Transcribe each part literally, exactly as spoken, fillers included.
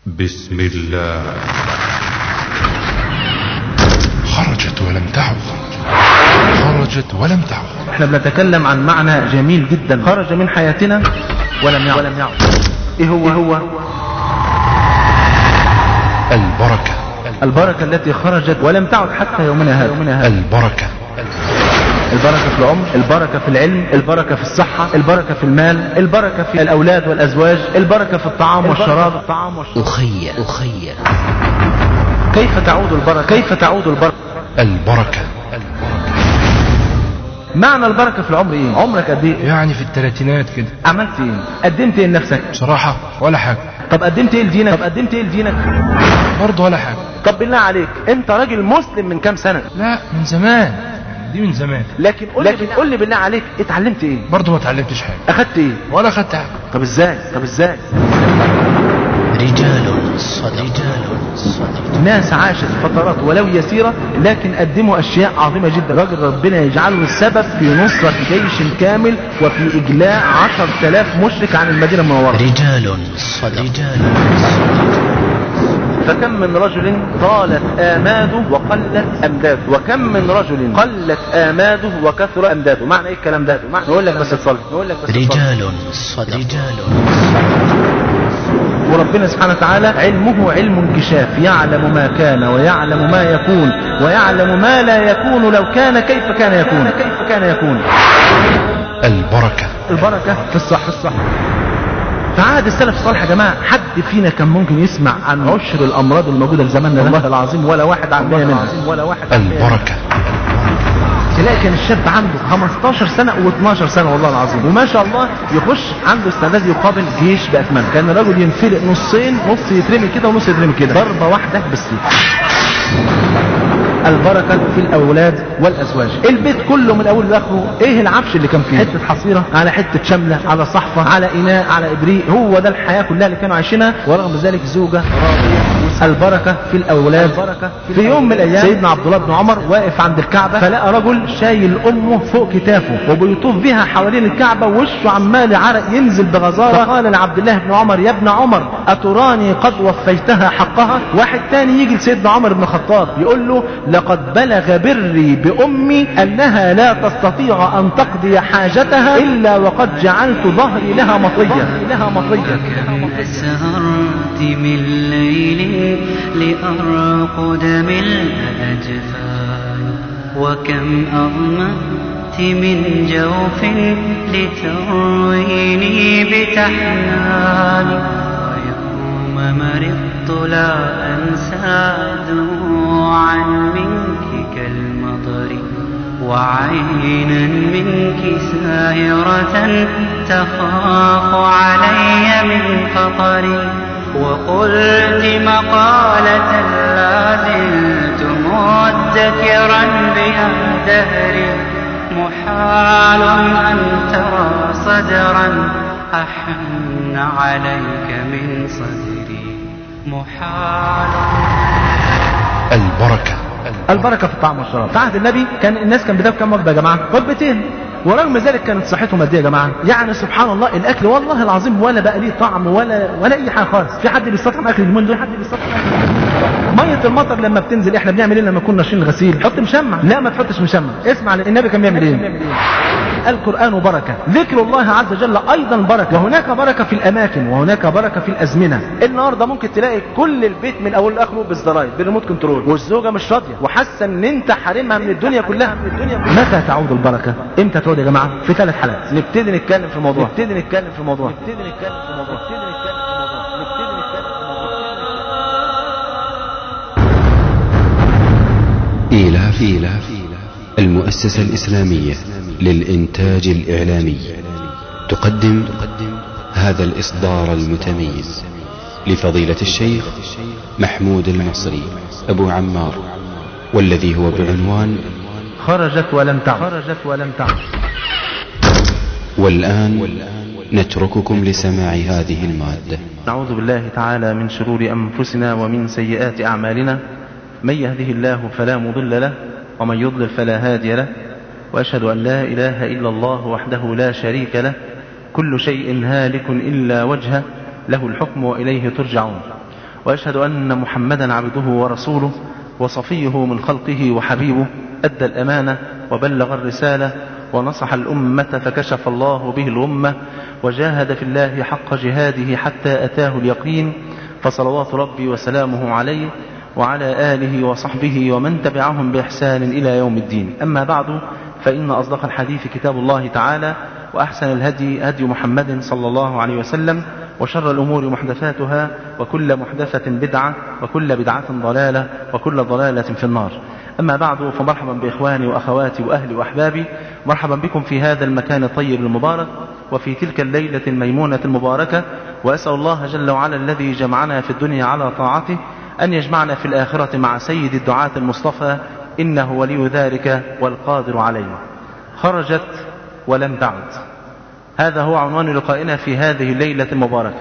بسم الله. خرجت ولم تعد، خرجت ولم تعد. احنا بنتكلم عن معنى جميل جدا، خرج من حياتنا ولم يعد. ولم يعد. ايه هو؟ هو البركة. البركة التي خرجت ولم تعد حتى يومنا هذا. البركة. البركة في العمر، البركة في العلم، البركة في الصحة، البركة في المال، البركة في الأولاد والأزواج، البركة في الطعام والشراب. أخي أخي كيف تعود البركة؟ كيف تعود البركة؟ البركة. معنى البركة في العمر ايه؟ عمرك قد ايه؟ يعني في الثلاثينات كده. عملت ايه؟ قدمت ايه لنفسك؟ بصراحة ولا حاجة. طب قدمت ايه لدينك؟ طب قدمت ايه لدينك؟ برضه ولا حاجة. طب بالله عليك، انت راجل مسلم من كام سنة؟ لا من زمان، دي من زمان. لكن قول لي قول لي بالله عليك، اتعلمت ايه؟ برضه ما اتعلمتش حاجة. اخدت ايه؟ ولا اخدت حاجة. طب ازاي؟ طب ازاي؟ رجال صدق رجال صدق ناس عاشت فترات ولو يسيرة لكن قدموا أشياء عظيمة جدا. راجل ربنا يجعله السبب في نصرة جيش كامل وفي إجلاء عشر تلاف مشرك عن المدينة المنورة. رجال صدق رجال صدق. فكم من رجل طالت آماده وقلت أمداده، وكم من رجل قلت آماده وكثر أمداده. معنى إيه الكلام ده؟ معنى نقول لك بس تصلي، نقول لك بس تصلي. رجال صدق رجال. وربنا سبحانه وتعالى علمه علم انكشاف، يعلم ما كان ويعلم ما يكون ويعلم ما لا يكون لو كان كيف كان يكون كيف كان يكون. البركة. البركة في الصح في الصح. في عهد السلف الصالح يا جماعة، حد فينا كان ممكن يسمع عن عشر الأمراض الموجودة في زماننا والله العظيم ولا واحد عن مية منها. ولا واحد عن مية. البركة. تلاقي كان الشاب عنده خمستاشر سنة و12 سنة والله العظيم، وما شاء الله يخش عنده استعداد يقابل جيش بأكمله. كان الرجل ينفلق نصين، نص يترمي كده ونص يترمي كده، ضربة واحدة بالسيف. البركة في الأولاد والأزواج. البيت كله من أول لآخره إيه العفش اللي كان فيه؟ حتة حصيرة على حتة شملة على صحفة على إناء على إبريق، هو ده الحياة كلها اللي كانوا عايشينها، ورغم ذلك زوجة راضية. البركة في الأولاد. في يوم من الأيام سيدنا عبد الله بن عمر واقف عند الكعبة، فلقى رجل شايل أمه فوق كتافه وبيطوف بها حوالين الكعبة ووشه عمال عرق ينزل بغزارة. فقال لعبد الله بن عمر: يا ابن عمر أتراني قد وفيتها حقها؟ واحد تاني يجي لسيدنا عمر بن الخطاب يقول له: لقد بلغ بري بأمي أنها لا تستطيع أن تقضي حاجتها إلا وقد جعلت ظهري لها مطية لها مطية. سهرت من ليل لأرقد من الأجفان، وكم أظمأت من جوف لترويني بتحنان، ويوم مرضت لا أنسى دموعا منك كالمطر، وعينا منك سائرة تخاف علي من خطري، وقلت مقالة لا زلت مدكرا بها دهري، محال أن ترى صدرا أحن عليك من صدري، محال. البركة. البركة في الطعام والشراب. في عهد النبي كان الناس كان بتاكل كم وجبة يا جماعة؟ وجبتين، ورغم ذلك كانت صحتهم قد ايه يا جماعة؟ يعني سبحان الله الاكل والله العظيم ولا بقى ليه طعم ولا ولا اي حاجة خالص. في حد بيستطعم اكل اليومين دول؟ حد بيستطعم اكل؟ مية المطر لما بتنزل احنا بنعمل ايه لما كنا ناشرين الغسيل؟ حط مشمع. لا ما تحطش مشمع. اسمع النبي كان بيعمل ايه؟ القرآن بركة، ذكر الله عز وجل أيضا بركة، وهناك بركة في الأماكن وهناك بركة في الأزمنة. النهاردة ممكن تلاقي كل البيت من أول لآخره بالزراير بالريموت كنترول، والزوجة مش راضية وحاسة إن أنت حارمها من الدنيا كلها. من الدنيا كلها. متى تعود البركة؟ إمتى تعود يا جماعة؟ في ثلاث حالات. نبتدي نتكلم في الموضوع. نبتدي نتكلم في الموضوع. نبتدي نتكلم في الموضوع. نبتدي نتكلم في الموضوع. نبتدي نتكلم في الموضوع. إيلاف إيلاف المؤسسة الإسلامية للإنتاج الإعلامي تقدم هذا الإصدار المتميز لفضيلة الشيخ محمود المصري أبو عمار، والذي هو بعنوان خرجت ولم تعد. خرجت ولم تعد. والآن نترككم لسماع هذه المادة. نعوذ بالله تعالى من شرور أنفسنا ومن سيئات أعمالنا، من يهده الله فلا مضل له ومن يضلل فلا هادي له، وأشهد أن لا إله إلا الله وحده لا شريك له، كل شيء هالك إلا وجهه، له الحكم وإليه ترجعون. وأشهد أن محمدا عبده ورسوله وصفيه من خلقه وحبيبه، أدى الأمانة وبلغ الرسالة ونصح الأمة فكشف الله به الغمة، وجاهد في الله حق جهاده حتى أتاه اليقين، فصلوات ربي وسلامه عليه وعلى آله وصحبه ومن تبعهم بإحسان إلى يوم الدين. أما بعد، فإن أصدق الحديث كتاب الله تعالى، وأحسن الهدي هدي محمد صلى الله عليه وسلم، وشر الأمور محدثاتها، وكل محدثة بدعة، وكل بدعة ضلالة، وكل ضلالة في النار. أما بعد، فمرحبا بإخواني وأخواتي وأهلي وأحبابي، مرحبا بكم في هذا المكان الطيب المبارك وفي تلك الليلة الميمونة المباركة، وأسأل الله جل وعلا الذي جمعنا في الدنيا على طاعته أن يجمعنا في الآخرة مع سيد الدعاة المصطفى، إنه ولي ذلك والقادر عليه. خرجت ولم تعد، هذا هو عنوان لقائنا في هذه الليلة المباركة.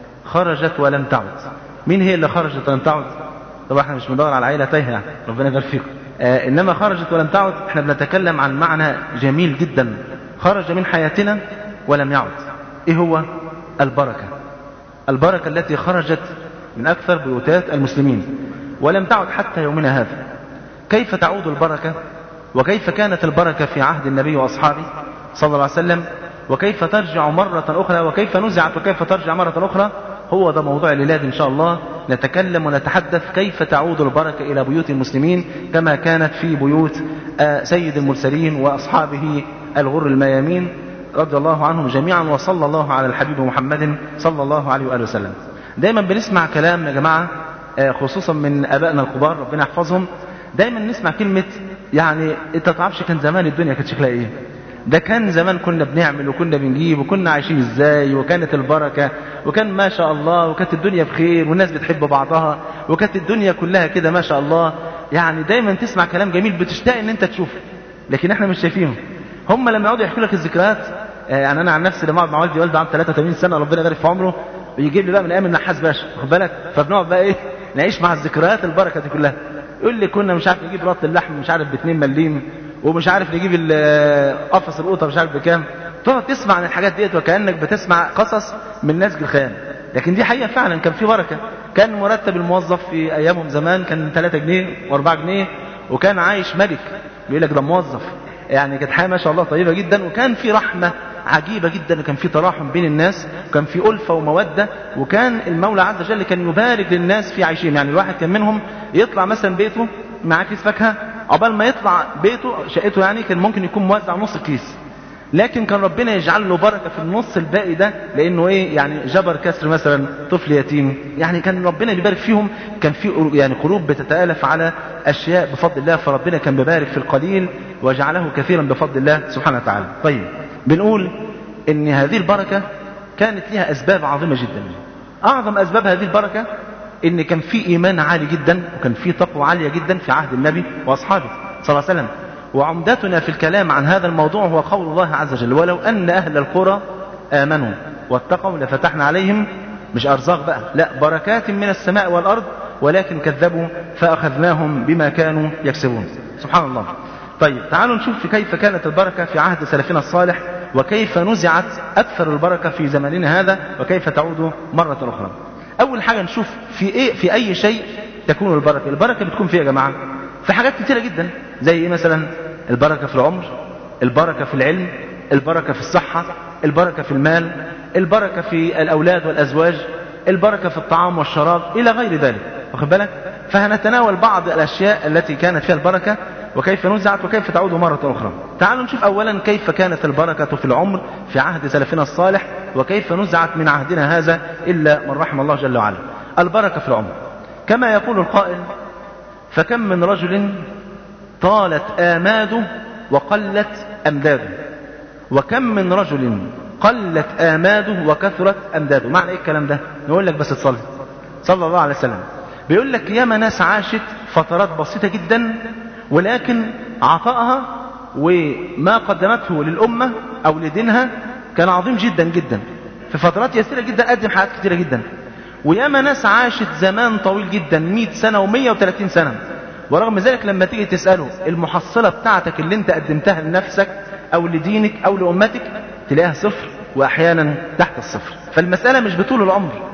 خرجت ولم تعد. مين هي اللي خرجت ولم تعد؟ طبعا احنا مش بندور على عائلة تايهة، ربنا يبارك فيكم. آه إنما خرجت ولم تعد، احنا بنتكلم عن معنى جميل جدا. خرج من حياتنا ولم يعد. ايه هو؟ البركة. البركة التي خرجت من أكثر بيوتات المسلمين ولم تعد حتى يومنا هذا. كيف تعود البركة؟ وكيف كانت البركة في عهد النبي وأصحابه صلى الله عليه وسلم؟ وكيف ترجع مرة أخرى؟ وكيف نزعت وكيف ترجع مرة أخرى؟ هو ده موضوع الليلة إن شاء الله. نتكلم ونتحدث كيف تعود البركة إلى بيوت المسلمين كما كانت في بيوت سيد المرسلين وأصحابه الغر الميامين رضي الله عنهم جميعا، وصلى الله على الحبيب محمد صلى الله عليه وآله وسلم. دايما بنسمع كلام يا جماعة، خصوصا من أبائنا الكبار ربنا يحفظهم، دايما نسمع كلمة يعني انت تعرفش كان زمان الدنيا كانت شكلها ايه. ده كان زمان كنا بنعمل وكنا بنجيب وكنا عايشين ازاي، وكانت البركة وكان ما شاء الله، وكانت الدنيا بخير والناس بتحب بعضها، وكانت الدنيا كلها كده ما شاء الله. يعني دايما تسمع كلام جميل بتشتاق ان انت تشوفه، لكن احنا مش شايفينه. هم لما يقعدوا يحكوا لك الذكريات، يعني انا عن نفسي لما اقعد مع والدي، والدي عنده ثلاثة وثمانين سنة ربنا يبارك في عمره، ويجيب لي بقى من ايام النحاس باشا، واخد بالك؟ فبنقعد بقى ايه، نعيش مع الذكريات البركة دي كلها. يقول لي كنا مش عارف نجيب رط اللحم مش عارف باتنين مليم، ومش عارف نجيب قفص القوطه مش عارف بكام. تقعد تسمع عن الحاجات ديت وكانك بتسمع قصص من نسج الخيال، لكن دي حقيقه فعلا كان في بركه. كان مرتب الموظف في ايامهم زمان كان ثلاثة جنيه وأربعة جنيه، وكان عايش ملك، بيقول لك ده موظف. يعني كانت حياه ما شاء الله طيبه جدا، وكان في رحمه عجيبه جدا، وكان في تراحم بين الناس، وكان في ألفة وموده، وكان المولى عز وجل كان يبارك للناس في عيشهم. يعني الواحد كان منهم يطلع مثلا بيته معاه كيس فاكهه، عقبال ما يطلع بيته شقته يعني كان ممكن يكون موزع نص الكيس، لكن كان ربنا يجعل له بركه في النص الباقي ده، لانه ايه يعني جبر كسر مثلا طفل يتيم. يعني كان ربنا بيبارك فيهم، كان في يعني قلوب بتتالف على اشياء بفضل الله، فربنا كان بيبارك في القليل وجعله كثيرا بفضل الله سبحانه وتعالى. طيب بنقول ان هذه البركه كانت لها اسباب عظيمه جدا. اعظم اسباب هذه البركه ان كان في ايمان عالي جدا، وكان في تقوى عاليه جدا في عهد النبي واصحابه صلى الله عليه وسلم. وعمدتنا في الكلام عن هذا الموضوع هو قول الله عز وجل: ولو ان اهل القرى امنوا واتقوا لفتحنا عليهم، مش ارزاق بقى، لا، بركات من السماء والارض، ولكن كذبوا فاخذناهم بما كانوا يكسبون. سبحان الله. طيب تعالوا نشوف كيف كانت البركه في عهد سلفنا الصالح، وكيف نزعت اكثر البركه في زماننا هذا، وكيف تعود مره اخرى. اول حاجه نشوف في ايه، في اي شيء تكون البركه. البركه بتكون فيه يا جماعه في حاجات كتيره جدا، زي ايه مثلا؟ البركه في العمر، البركه في العلم، البركه في الصحه، البركه في المال، البركه في الاولاد والازواج، البركه في الطعام والشراب، الى غير ذلك، واخد بالك؟ فهنتناول بعض الاشياء التي كانت فيها البركه وكيف نزعت وكيف تعود مرة أخرى. تعالوا نشوف أولا كيف كانت البركة في العمر في عهد سلفنا الصالح، وكيف نزعت من عهدنا هذا إلا من رحم الله جل وعلا. البركة في العمر كما يقول القائل: فكم من رجل طالت آماده وقلت أمداده، وكم من رجل قلت آماده وكثرت أمداده. معنى إيه الكلام ده؟ نقول لك بس تصلي صلى الله عليه وسلم. بيقول لك ياما ناس عاشت فترات بسيطة جدا، ولكن عطائها وما قدمته للأمة أو لدينها كان عظيم جدا جدا. في فترات يسيرة جدا قدم حاجات كتيرة جدا. وياما ناس عاشت زمان طويل جدا، مئة سنة ومئة وثلاثين سنة، ورغم ذلك لما تيجي تسأله المحصلة بتاعتك اللي انت قدمتها لنفسك أو لدينك أو لأمتك، تلاقيها صفر، وأحيانا تحت الصفر. فالمسألة مش بطول العمر،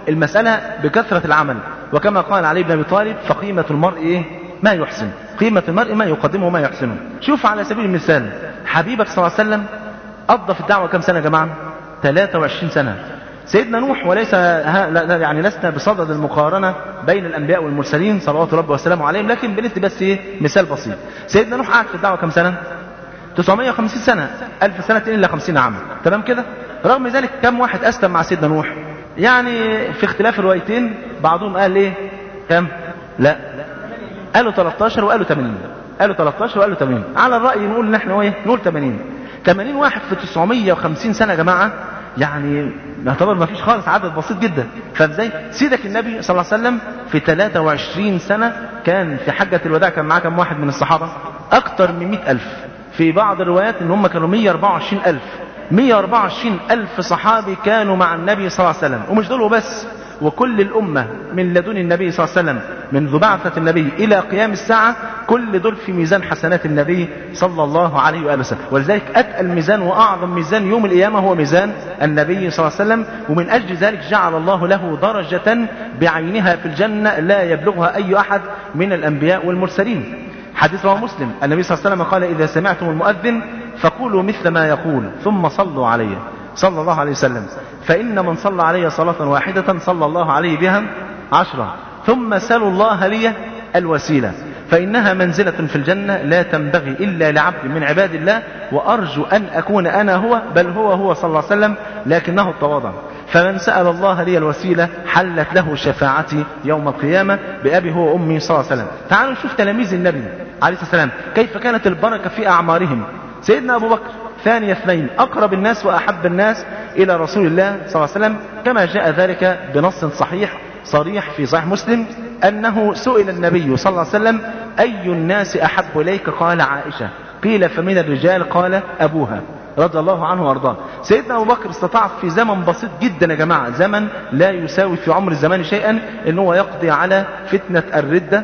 المسألة بكثرة العمل، وكما قال علي بن أبي طالب فقيمة المرء إيه؟ ما يحسن، قيمة المرء ما يقدمه ما يحسنه. شوف على سبيل المثال حبيبك صلى الله عليه وسلم قضى في الدعوة كم سنة يا جماعة؟ ثلاثة وعشرين سنة. سيدنا نوح، وليس ها لا يعني لسنا بصدد المقارنة بين الأنبياء والمرسلين صلوات ربي وسلامه عليهم، لكن بندي بس إيه؟ مثال بسيط. سيدنا نوح قعد في الدعوة كم سنة؟ تسعمائة وخمسين سنة، ألف سنة إلا خمسين عام، تمام كده؟ رغم ذلك كم واحد أسلم مع سيدنا نوح؟ يعني في اختلاف الروايتين، بعضهم قال إيه؟ كم؟ لا قالوا ثلاثة عشر وقالوا ثمانين، قالوا ثلاثة عشر وقالوا ثمانين، على الرأي نقول إن إحنا إيه؟ نقول ثمانين. ثمانين واحد في تسعمائة وخمسين سنة يا جماعة، يعني يعتبر ما فيش خالص، عدد بسيط جدا. فازاي سيدك النبي صلى الله عليه وسلم في ثلاثة وعشرين سنة كان في حجة الوداع كان معاه كم واحد من الصحابة؟ أكتر من مئة ألف. في بعض الروايات إن هم كانوا مئة وأربعة وعشرين ألف. مئة وأربعة وعشرين ألف صحابي كانوا مع النبي صلى الله عليه وسلم، ومش دول وبس، وكل الأمة من لدن النبي صلى الله عليه وسلم منذ بعثة النبي إلى قيام الساعة كل دول في ميزان حسنات النبي صلى الله عليه وآله وسلم. ولذلك أتقل ميزان وأعظم ميزان يوم القيامة هو ميزان النبي صلى الله عليه وسلم، ومن أجل ذلك جعل الله له درجة بعينها في الجنة لا يبلغها أي أحد من الأنبياء والمرسلين. حديث رواه مسلم، النبي صلى الله عليه وسلم قال إذا سمعتم المؤذن فقولوا مثل ما يقول ثم صلوا عليه صلى الله عليه وسلم، فإن من صلى علي صلاة واحدة صلى الله عليه بها عشرة، ثم سلوا الله لي الوسيلة فإنها منزلة في الجنة لا تنبغي إلا لعبد من عباد الله، وأرجو أن أكون أنا هو، بل هو هو صلى الله عليه وسلم لكنه التواضع. فمن سأل الله لي الوسيلة حلت له شفاعتي يوم القيامة بأبي هو أمي صلى الله عليه وسلم. تعالوا نشوف تلاميذ النبي عليه الصلاة والسلام كيف كانت البركة في أعمارهم. سيدنا أبو بكر ثاني اثنين، أقرب الناس وأحب الناس إلى رسول الله صلى الله عليه وسلم، كما جاء ذلك بنص صحيح صريح في صحيح مسلم أنه سئل النبي صلى الله عليه وسلم أي الناس أحب إليك؟ قال عائشة. قيل فمن الرجال؟ قال أبوها رضي الله عنه وارضاه. سيدنا أبو بكر استطاع في زمن بسيط جدا يا جماعة، زمن لا يساوي في عمر الزمان شيئا، أنه يقضي على فتنة الردة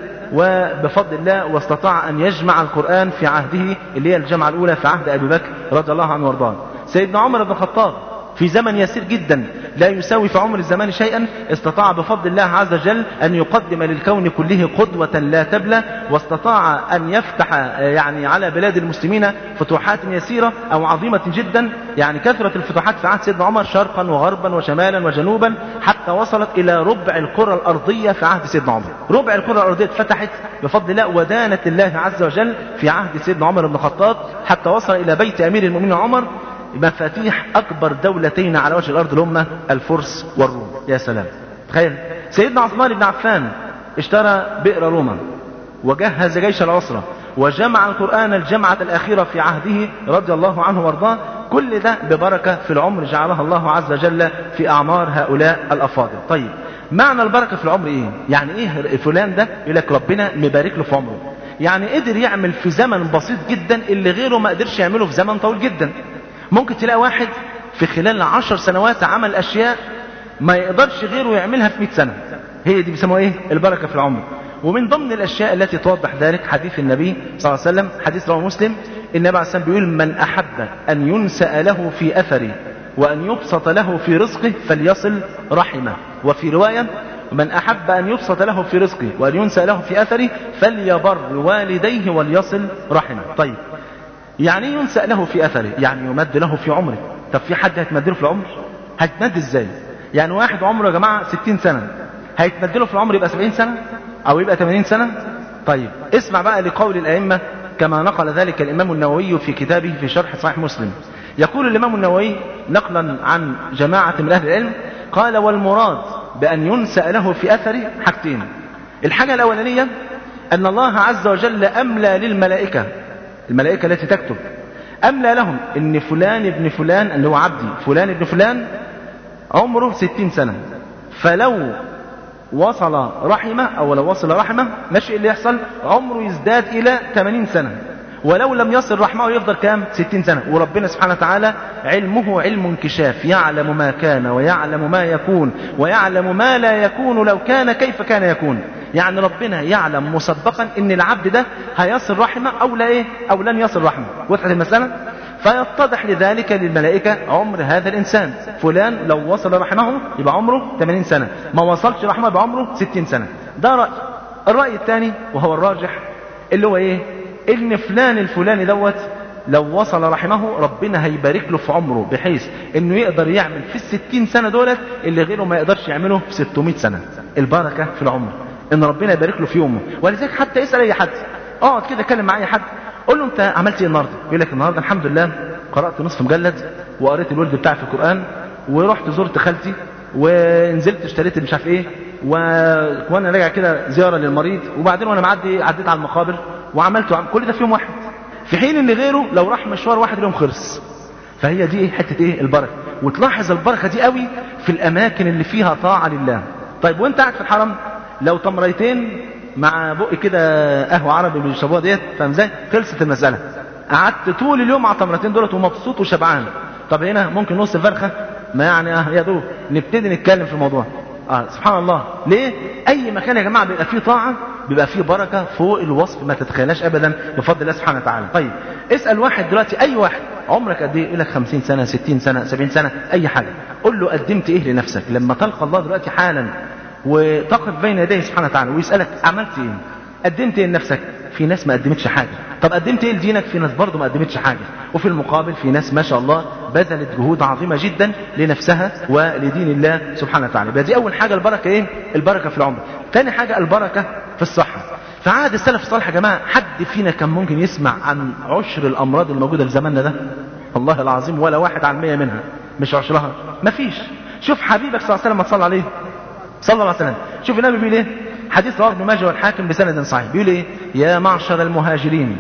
وبفضل الله، واستطاع أن يجمع القرآن في عهده اللي هي الجمعة الأولى في عهد أبي بكر رضي الله عنه وارضاه. سيدنا عمر بن الخطاب في زمن يسير جدا لا يساوي في عمر الزمان شيئا، استطاع بفضل الله عز وجل أن يقدم للكون كله قدوة لا تبلى، واستطاع أن يفتح يعني على بلاد المسلمين فتوحات يسيرة أو عظيمة جدا. يعني كثرة الفتوحات في عهد سيدنا عمر شرقا وغربا وشمالا وجنوبا، حتى وصلت إلى ربع الكرة الأرضية في عهد سيدنا عمر. ربع الكرة الأرضية اتفتحت بفضل الله ودانت الله عز وجل في عهد سيدنا عمر بن الخطاب، حتى وصل إلى بيت أمير المؤمنين عمر مفاتيح أكبر دولتين على وجه الأرض الأمة الفرس والروم. يا سلام، تخيل سيدنا عثمان بن عفان اشترى بئر روما وجهز جيش العسرة وجمع القرآن الجمعة الأخيرة في عهده رضي الله عنه وارضاه. كل ده ببركة في العمر جعلها الله عز وجل في أعمار هؤلاء الأفاضل. طيب معنى البركة في العمر إيه؟ يعني إيه فلان ده يقول لك ربنا مبارك له في عمره؟ يعني قدر يعمل في زمن بسيط جدا اللي غيره ما قدرش يعمله في زمن طويل جدا. ممكن تلاقي واحد في خلال عشر سنوات عمل أشياء ما يقدرش غيره يعملها في مئة سنة. هي دي بيسموها إيه؟ البركة في العمر. ومن ضمن الأشياء التي توضح ذلك حديث النبي صلى الله عليه وسلم، حديث رواه مسلم، النبي عليه الصلاة والسلام بيقول من أحب أن ينسأ له في أثره وأن يبسط له في رزقه فليصل رحمه. وفي رواية من أحب أن يبسط له في رزقه وأن ينسأ له في أثره فليبر والديه وليصل رحمه. طيب يعني ينسأ له في أثره، يعني يمد له في عمره. طب في حد هيتمد له في العمر؟ هيتمد ازاي؟ يعني واحد عمره يا جماعة ستين سنة هيتمد له في العمر يبقى سبعين سنة أو يبقى ثمانين سنة؟ طيب اسمع بقى لقول الأئمة كما نقل ذلك الإمام النووي في كتابه في شرح صحيح مسلم. يقول الإمام النووي نقلا عن جماعة من أهل العلم قال والمراد بأن ينسأ له في أثره حاجتين. الحاجة الأولانية أن الله عز وجل أملى للملائكة، الملائكة التي تكتب أملى لهم إن فلان ابن فلان اللي هو عبدي فلان ابن فلان عمره ستين سنة، فلو وصل رحمه أو لو وصل رحمه ماشي اللي يحصل عمره يزداد إلى ثمانين سنة، ولو لم يصل رحمه يفضل كام؟ ستين سنة. وربنا سبحانه وتعالى علمه علم انكشاف، يعلم ما كان ويعلم ما يكون ويعلم ما لا يكون لو كان كيف كان يكون. يعني ربنا يعلم مسبقا ان العبد ده هيصل رحمه او لا ايه او لن يصل رحمه. وضحت المسألة؟ فيتضح لذلك للملائكة عمر هذا الإنسان. فلان لو وصل رحمه يبقى عمره ثمانين سنة، ما وصلش رحمه يبقى عمره ستين سنة. ده رأي. الرأي الثاني وهو الراجح اللي هو إيه؟ إن فلان الفلاني دوت لو وصل رحمه ربنا هيبارك له في عمره، بحيث إنه يقدر يعمل في الستين سنة دولت اللي غيره ما يقدرش يعمله في ستمائة سنة. البركة في العمر، إن ربنا يبارك له في يومه. ولذلك حتى اسأل أي حد، اقعد كده اتكلم مع أي حد، قول له أنت عملت إيه النهاردة؟ يقول لك النهاردة الحمد لله قرأت نصف مجلد، وقريت الولد بتاعي في القرآن، ورحت زرت خالتي، ونزلت اشتريت مش عارف ايه، و... وانا راجع كده زيارة للمريض، وبعدين وانا معدي عديت على المقابر وعملت وعمل. كل ده في يوم واحد، في حين ان غيره لو راح مشوار واحد اليوم خلص. فهي دي حتة ايه؟ البركة. وتلاحظ البركة دي قوي في الاماكن اللي فيها طاعة لله. طيب وانت قاعد في الحرم لو تمريتين مع بق كده قهوة عربي من الشبوة ديت، فاهم ازاي؟ خلصت المسألة. قعدت طول اليوم على التمرتين دولت ومبسوط وشبعان. طب هنا ممكن نص فرخة، ما يعني اه يا دوب نبتدي نتكلم في الموضوع. اه سبحان الله. ليه؟ اي مكان يا جماعة بيبقى فيه طاعة بيبقى فيه بركة فوق الوصف ما تتخيلهاش ابدا بفضل الله سبحانه وتعالى. طيب اسأل واحد دلوقتي، اي واحد، عمرك قد ايه؟ يقول لك خمسين سنة، ستين سنة، سبعين سنة، اي حاجة. قول له قدمت ايه لنفسك لما تلقى الله دلوقتي حالا وتقف بين يديه سبحانه وتعالى ويسألك عملت ايه؟ قدمت ايه لنفسك؟ في ناس ما قدمتش حاجة. طب قدمت ايه لدينك؟ في ناس برضه ما قدمتش حاجة. وفي المقابل في ناس ما شاء الله بذلت جهود عظيمة جدا لنفسها ولدين الله سبحانه وتعالى. يبقى دي اول حاجة البركة ايه؟ البركة في العمر. ثاني حاجة البركة في الصحة. في عهد السلف الصالح يا جماعة حد فينا كان ممكن يسمع عن عشر الامراض الموجودة في زماننا ده؟ والله العظيم ولا واحد على المية منها، مش عشرها، مفيش. شوف حبيبك صلى الله عليه وسلم ما تصلى عليه صلى الله عليه وسلم، شوف النبي بيقول ايه؟ حديث رواه ابن ماجه والحاكم بسند صحيح، بيقول ايه؟ يا معشر المهاجرين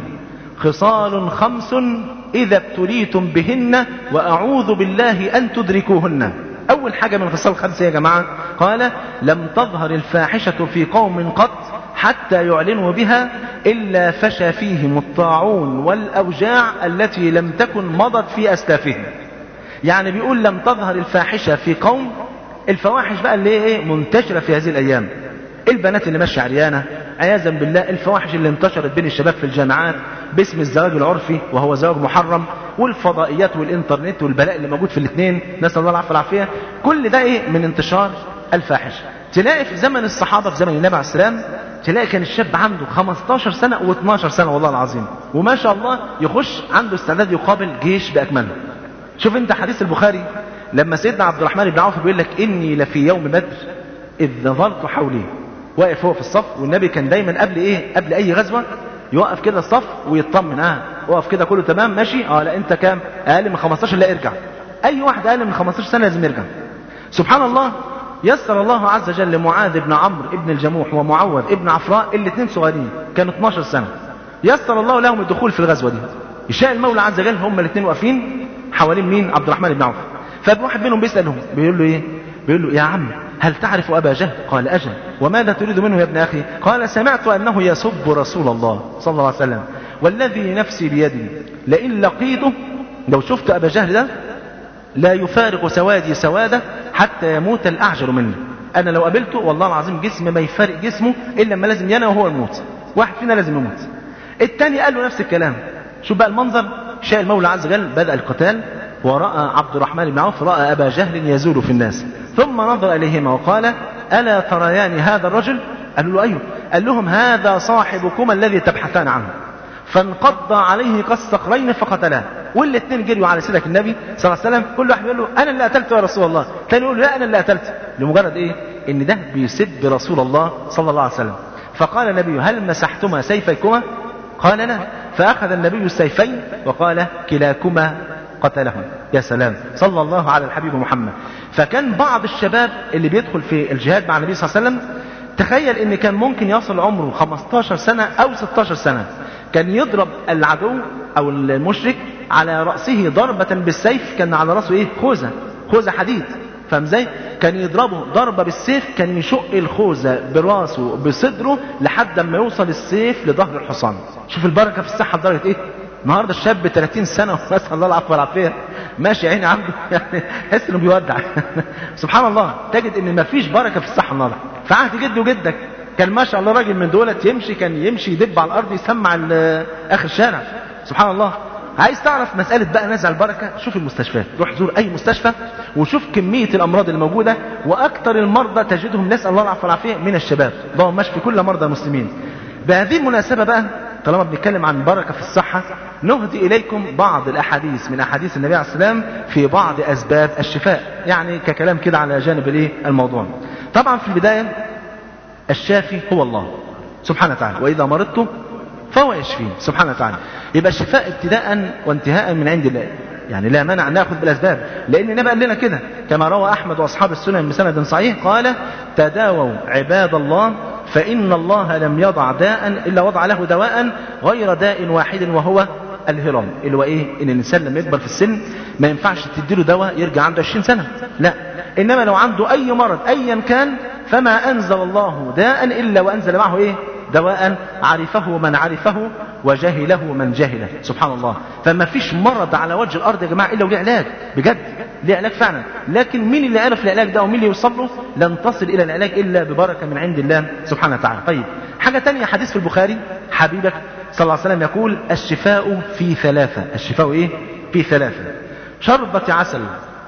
خصال خمس اذا ابتليتم بهن واعوذ بالله ان تدركوهن. اول حاجة من خصال الخمسة يا جماعة قال لم تظهر الفاحشة في قوم قط حتى يعلنوا بها إلا فشى فيهم الطاعون والأوجاع التي لم تكن مضت في أسلافهم. يعني بيقول لم تظهر الفاحشة في قوم، الفواحش بقى اللي ايه منتشرة في هذه الأيام، البنات اللي ماشية عريانة عياذا بالله، الفواحش اللي انتشرت بين الشباب في الجامعات باسم الزواج العرفي وهو زواج محرم، والفضائيات والإنترنت والبلاء اللي موجود في الاثنين، نسأل الله العافية والعافية. كل ده ايه؟ من انتشار الفاحش. تلاقي في زمن الصحابة في زمن النبي عليه السلام تلاقي كان الشاب عنده خمستاشر سنة واثناشر سنة والله العظيم، وما شاء الله يخش عنده استعداد يقابل جيش بأكمله. شوف انت حديث البخاري لما سيدنا عبد الرحمن بن عوف بيقول لك إني لفي يوم بدر إذ نظرت حولي، واقف هو في الصف، والنبي كان دايما قبل ايه؟ قبل اي غزوة يوقف كده الصف ويطمن، اه وقف كده كله تمام ماشي، اه لا انت كام؟ اقل من خمستاشر لا ارجع. اي واحد اقل من خمستاشر سنة لازم يرجع. سبحان الله، يسر الله عز وجل لمعاذ بن عمرو ابن الجموح ومعوذ ابن عفراء الاثنين صغيرين كانوا اتناشر سنة، يسر الله لهم الدخول في الغزوة دي. يشاء المولى عز وجل هم الاثنين واقفين حوالين مين؟ عبد الرحمن بن عوف. فواحد منهم بيسألهم بيقول له ايه؟ بيقول له يا عم هل تعرف أبا جهل؟ قال أجل. وماذا تريد منه يا ابن أخي؟ قال سمعت أنه يسب رسول الله صلى الله عليه وسلم والذي نفسي بيدي لئن لقيته، لو شفت أبا جهل ده لا يفارق سوادي سواده حتى يموت الأعجل مني. أنا لو قابلته والله العظيم جسم ما يفارق جسمه إلا ما لازم ينام وهو الموت، واحد فينا لازم يموت. التاني قال له نفس الكلام. شوف بقى المنظر، شاء المولى عز وجل بدأ القتال، ورأى عبد الرحمن بن عوف رأى أبا جهل يزول في الناس، ثم نظر إليهما وقال ألا تريان هذا الرجل؟ قالوا له أيوه. قال لهم هذا صاحبكما الذي تبحثان عنه. فانقض عليه كالصخرين فقتلاه. والاثنين جريوا على سيدك النبي صلى الله عليه وسلم، كل واحد يقول له أنا اللي قتلته يا رسول الله، ثاني يقول له لا أنا اللي قتلته، لمجرد إيه؟ إن ده بيسب رسول الله صلى الله عليه وسلم. فقال النبي هل مسحتما سيفيكما؟ قال لا. فأخذ النبي السيفين وقال كلاكما قتلهم. يا سلام، صلى الله على الحبيب محمد. فكان بعض الشباب اللي بيدخل في الجهاد مع النبي صلى الله عليه وسلم، تخيل ان كان ممكن يصل عمره خمستاشر سنة او ستاشر سنة، كان يضرب العدو او المشرك على رأسه ضربة بالسيف، كان على رأسه ايه؟ خوذة، خوذة حديد، فاهم ازاي؟ كان يضربه ضربة بالسيف، كان يشق الخوذة براسه بصدره لحد ما يوصل السيف لظهر الحصان. شوف البركة في الصحة لدرجة ايه؟ النهارده الشاب ثلاثين سنة ونسأل الله العفو والعافية ماشي عيني عنده يعني حس انه بيودع سبحان الله. تجد ان مفيش بركة في الصحة النهارده. في عهد جدي وجدك كان ما شاء الله راجل من دولت يمشي، كان يمشي يدب على الارض يسمع اخر الشارع سبحان الله. عايز تعرف مسألة بقى نزع البركة؟ شوف المستشفيات، روح زور أي مستشفى وشوف كمية الأمراض الموجودة، وأكثر المرضى تجدهم نسأل الله العافية والعافية من الشباب. اللهم اشف كل مرضى المسلمين. بهذه المناسبة بقى طالما بنتكلم عن بركة في الصحة، نهدي إليكم بعض الأحاديث من أحاديث النبي عليه السلام في بعض أسباب الشفاء، يعني ككلام كده على جانب الايه الموضوع. طبعا في البداية الشافي هو الله سبحانه وتعالى، وإذا مرضت فهو يشفين سبحانه وتعالى. يبقى الشفاء ابتداء وانتهاء من عند الله، يعني لا مانع ناخذ بالأسباب، لأن النبي قال لنا كده كما روى أحمد وأصحاب السنن بسند صحيح قال: تداووا عباد الله فإن الله لم يضع داء إلا وضع له دواء غير داء واحد وهو الهرم. اللي هو إيه؟ إن الإنسان لما يكبر في السن ما ينفعش تديله دواء يرجع عنده عشرين سنة، لا، إنما لو عنده أي مرض أيا كان فما أنزل الله داء إلا وأنزل معه إيه؟ دواء عرفه من عرفه وجهله من جهله. سبحان الله. فما فيش مرض على وجه الأرض يا جماعة إلا وله علاج، بجد ليه علاج فعلا. لكن مين اللي عرف العلاج ده ومين اللي يوصل له؟ لن تصل إلى العلاج إلا ببركة من عند الله سبحانه وتعالى. طيب حاجة تانية، حديث في البخاري حبيبك صلى الله عليه وسلم يقول: الشفاء في ثلاثة. الشفاء إيه؟ في ثلاثة: شربة عسل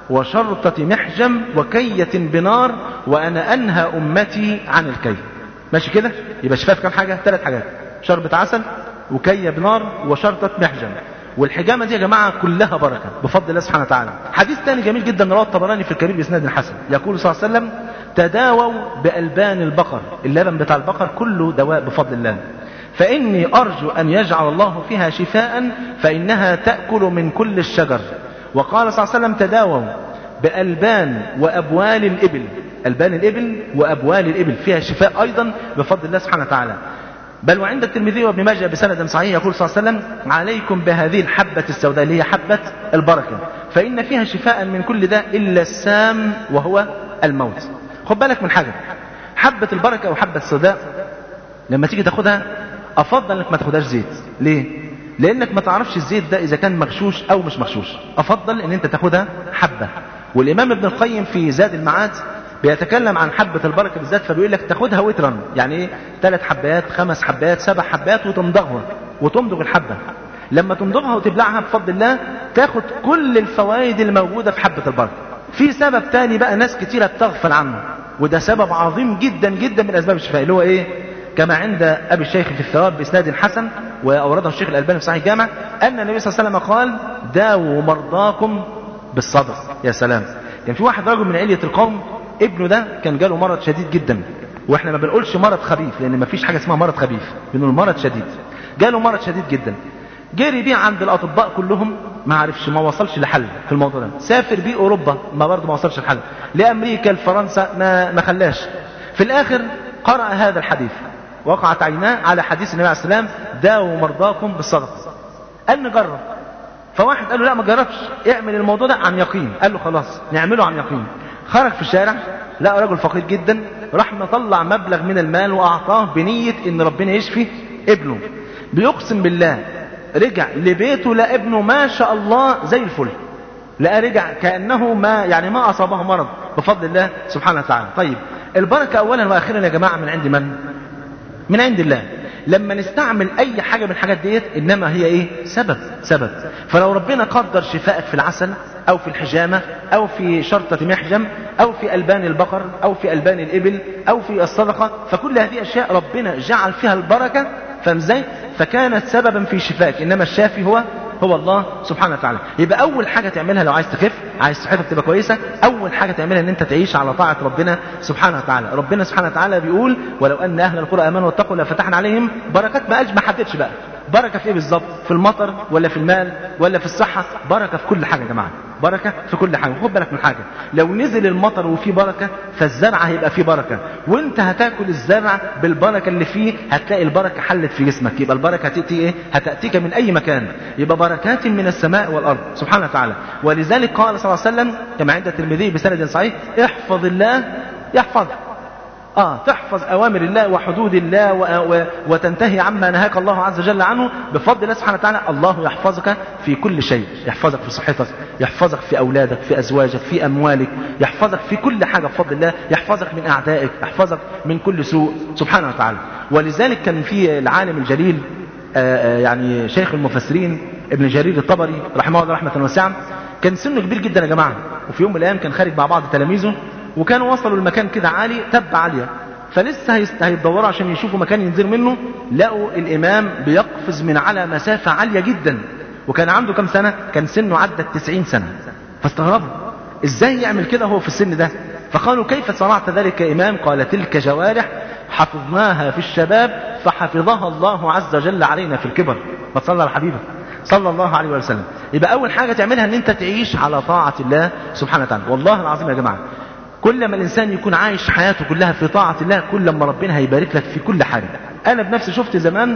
وشرطة محجم وكية بنار وأنا أنهى أمتي عن الكي. ماشي كده؟ يبقى شفاء في كام حاجة؟ ثلاث حاجات: شربة عسل وكية بنار وشرطة محجم. والحجامة دي يا جماعة كلها بركة بفضل الله سبحانه وتعالى. حديث تاني جميل جدا رواه الطبراني في الكبير بإسناد حسن، يقول صلى الله عليه وسلم: تداووا بألبان البقر. اللبن بتاع البقر كله دواء بفضل الله، فإني أرجو أن يجعل الله فيها شفاء فإنها تأكل من كل الشجر. وقال صلى الله عليه وسلم: تداووا بألبان وأبوال الإبل. ألبان الإبل وأبوال الإبل فيها شفاء أيضا بفضل الله سبحانه وتعالى. بل وعند الترمذي وابن ماجه بسند صحيح يقول صلى الله عليه وسلم: عليكم بهذه الحبة السوداء اللي هي حبة البركة، فإن فيها شفاء من كل داء إلا السام وهو الموت. خد بالك من حاجة، حبة البركة وحبة السوداء لما تيجي تاخدها أفضل أنك ما تاخدهاش زيت. ليه؟ لأنك ما تعرفش الزيت ده إذا كان مغشوش أو مش مغشوش. أفضل أن أنت تاخدها حبة. والإمام ابن القيم في زاد المعاد بيتكلم عن حبة البركة بالذات، فبيقول لك تاخدها وترا، يعني ايه؟ ثلاث حبات، خمس حبات، سبع حبات، وتمضغها وتمضغ الحبة. لما تمضغها وتبلعها بفضل الله تاخد كل الفوائد الموجودة في حبة البركة. في سبب تاني بقى ناس كتيرة بتغفل عنه، وده سبب عظيم جدا جدا من أسباب الشفاء، اللي هو ايه؟ كما عند أبي الشيخ في الثواب بإسناد حسن وأورده الشيخ الألباني في صحيح الجامع أن النبي صلى الله عليه وسلم قال: داووا مرضاكم بالصبر. يا سلام. كان في واحد رجل من علية القوم، ابنه ده كان جاله مرض شديد جدا، واحنا ما بنقولش مرض خبيث لان ما فيش حاجه اسمها مرض خبيث، بنقول مرض شديد. جاله مرض شديد جدا، جري بيه عند الاطباء كلهم ما عرفش، ما وصلش لحل في الموضوع ده. سافر بيه اوروبا ما برضه ما وصلش لحل، لامريكا لفرنسا ما ما خلاش. في الاخر قرأ هذا الحديث، وقعت عيناه على حديث النبي عليه السلام: داووا مرضاكم بالصدقه. قال نجرب. فواحد قال له: لا ما جربش، اعمل الموضوع ده عن يقين. قال له: خلاص نعمله عن يقين. خرج في الشارع لقى رجل فقير جدا، راح مطلع مبلغ من المال واعطاه بنية ان ربنا يشفي ابنه. بيقسم بالله رجع لبيته لقى ابنه ما شاء الله زي الفل، لقى رجع كأنه ما يعني ما اصابه مرض بفضل الله سبحانه وتعالى. طيب البركة اولا واخيرا يا جماعة من عند من؟ من عند الله. لما نستعمل اي حاجة من الحاجات ديت انما هي ايه؟ سبب سبب. فلو ربنا قدر شفائك في العسل او في الحجامة او في شرطة محجم او في البان البقر او في البان الابل او في الصدقة، فكل هذه اشياء ربنا جعل فيها البركة، فاهم ازاي؟ فكانت سببا في شفائك، انما الشافي هو هو الله سبحانه وتعالى. يبقى اول حاجة تعملها لو عايز تخف، عايز صحتك تبقى كويسة، اول حاجة تعملها ان انت تعيش على طاعة ربنا سبحانه وتعالى. ربنا سبحانه وتعالى بيقول: ولو ان اهل القرى امنوا واتقوا لفتحنا عليهم بركات. ما ما حددش بقى بركة في ايه بالظبط، في المطر ولا في المال ولا في الصحة؟ بركة في كل حاجة يا جماعة، بركة في كل حاجة. خد بالك من حاجة، لو نزل المطر وفيه بركة فالزرع هيبقى فيه بركة، وانت هتاكل الزرع بالبركة اللي فيه، هتلاقي البركة حلت في جسمك. يبقى البركة هتأتي ايه؟ هتأتيك من اي مكان. يبقى بركات من السماء والارض سبحانه وتعالى. ولذلك قال صلى الله عليه وسلم كما عند الترمذي بسند صحيح: احفظ الله يحفظك. آه تحفظ أوامر الله وحدود الله و... و... وتنتهي عما نهاك الله عز وجل عنه بفضل الله سبحانه وتعالى. الله يحفظك في كل شيء، يحفظك في صحتك، يحفظك في أولادك، في أزواجك، في أموالك، يحفظك في كل حاجة بفضل الله، يحفظك من أعدائك، يحفظك من كل سوء سبحانه وتعالى. ولذلك كان في العالم الجليل آآ آآ يعني شيخ المفسرين ابن جرير الطبري رحمه الله رحمة واسعة، كان سنه كبير جدا يا جماعة، وفي يوم من الأيام كان خارج مع بعض تلاميذه، وكانوا وصلوا لمكان كده عالي، تب عالية، فلسه هيتدوروا عشان يشوفوا مكان ينزل منه، لقوا الإمام بيقفز من على مسافة عالية جدا، وكان عنده كم سنة؟ كان سنه عدى التسعين سنة. فاستغربوا ازاي يعمل كده هو في السن ده؟ فقالوا كيف صنعت ذلك يا إمام؟ قال تلك جوارح حفظناها في الشباب فحفظها الله عز وجل علينا في الكبر. فصلى على حبيبه صلى الله عليه وسلم. يبقى أول حاجة تعملها أن أنت تعيش على طاعة الله سبحانه وتعالى. والله العظيم يا جماعة، كل ما الإنسان يكون عايش حياته كلها في طاعة الله، كل ما ربنا هيبارك لك في كل حاجة. أنا بنفسي شفت زمان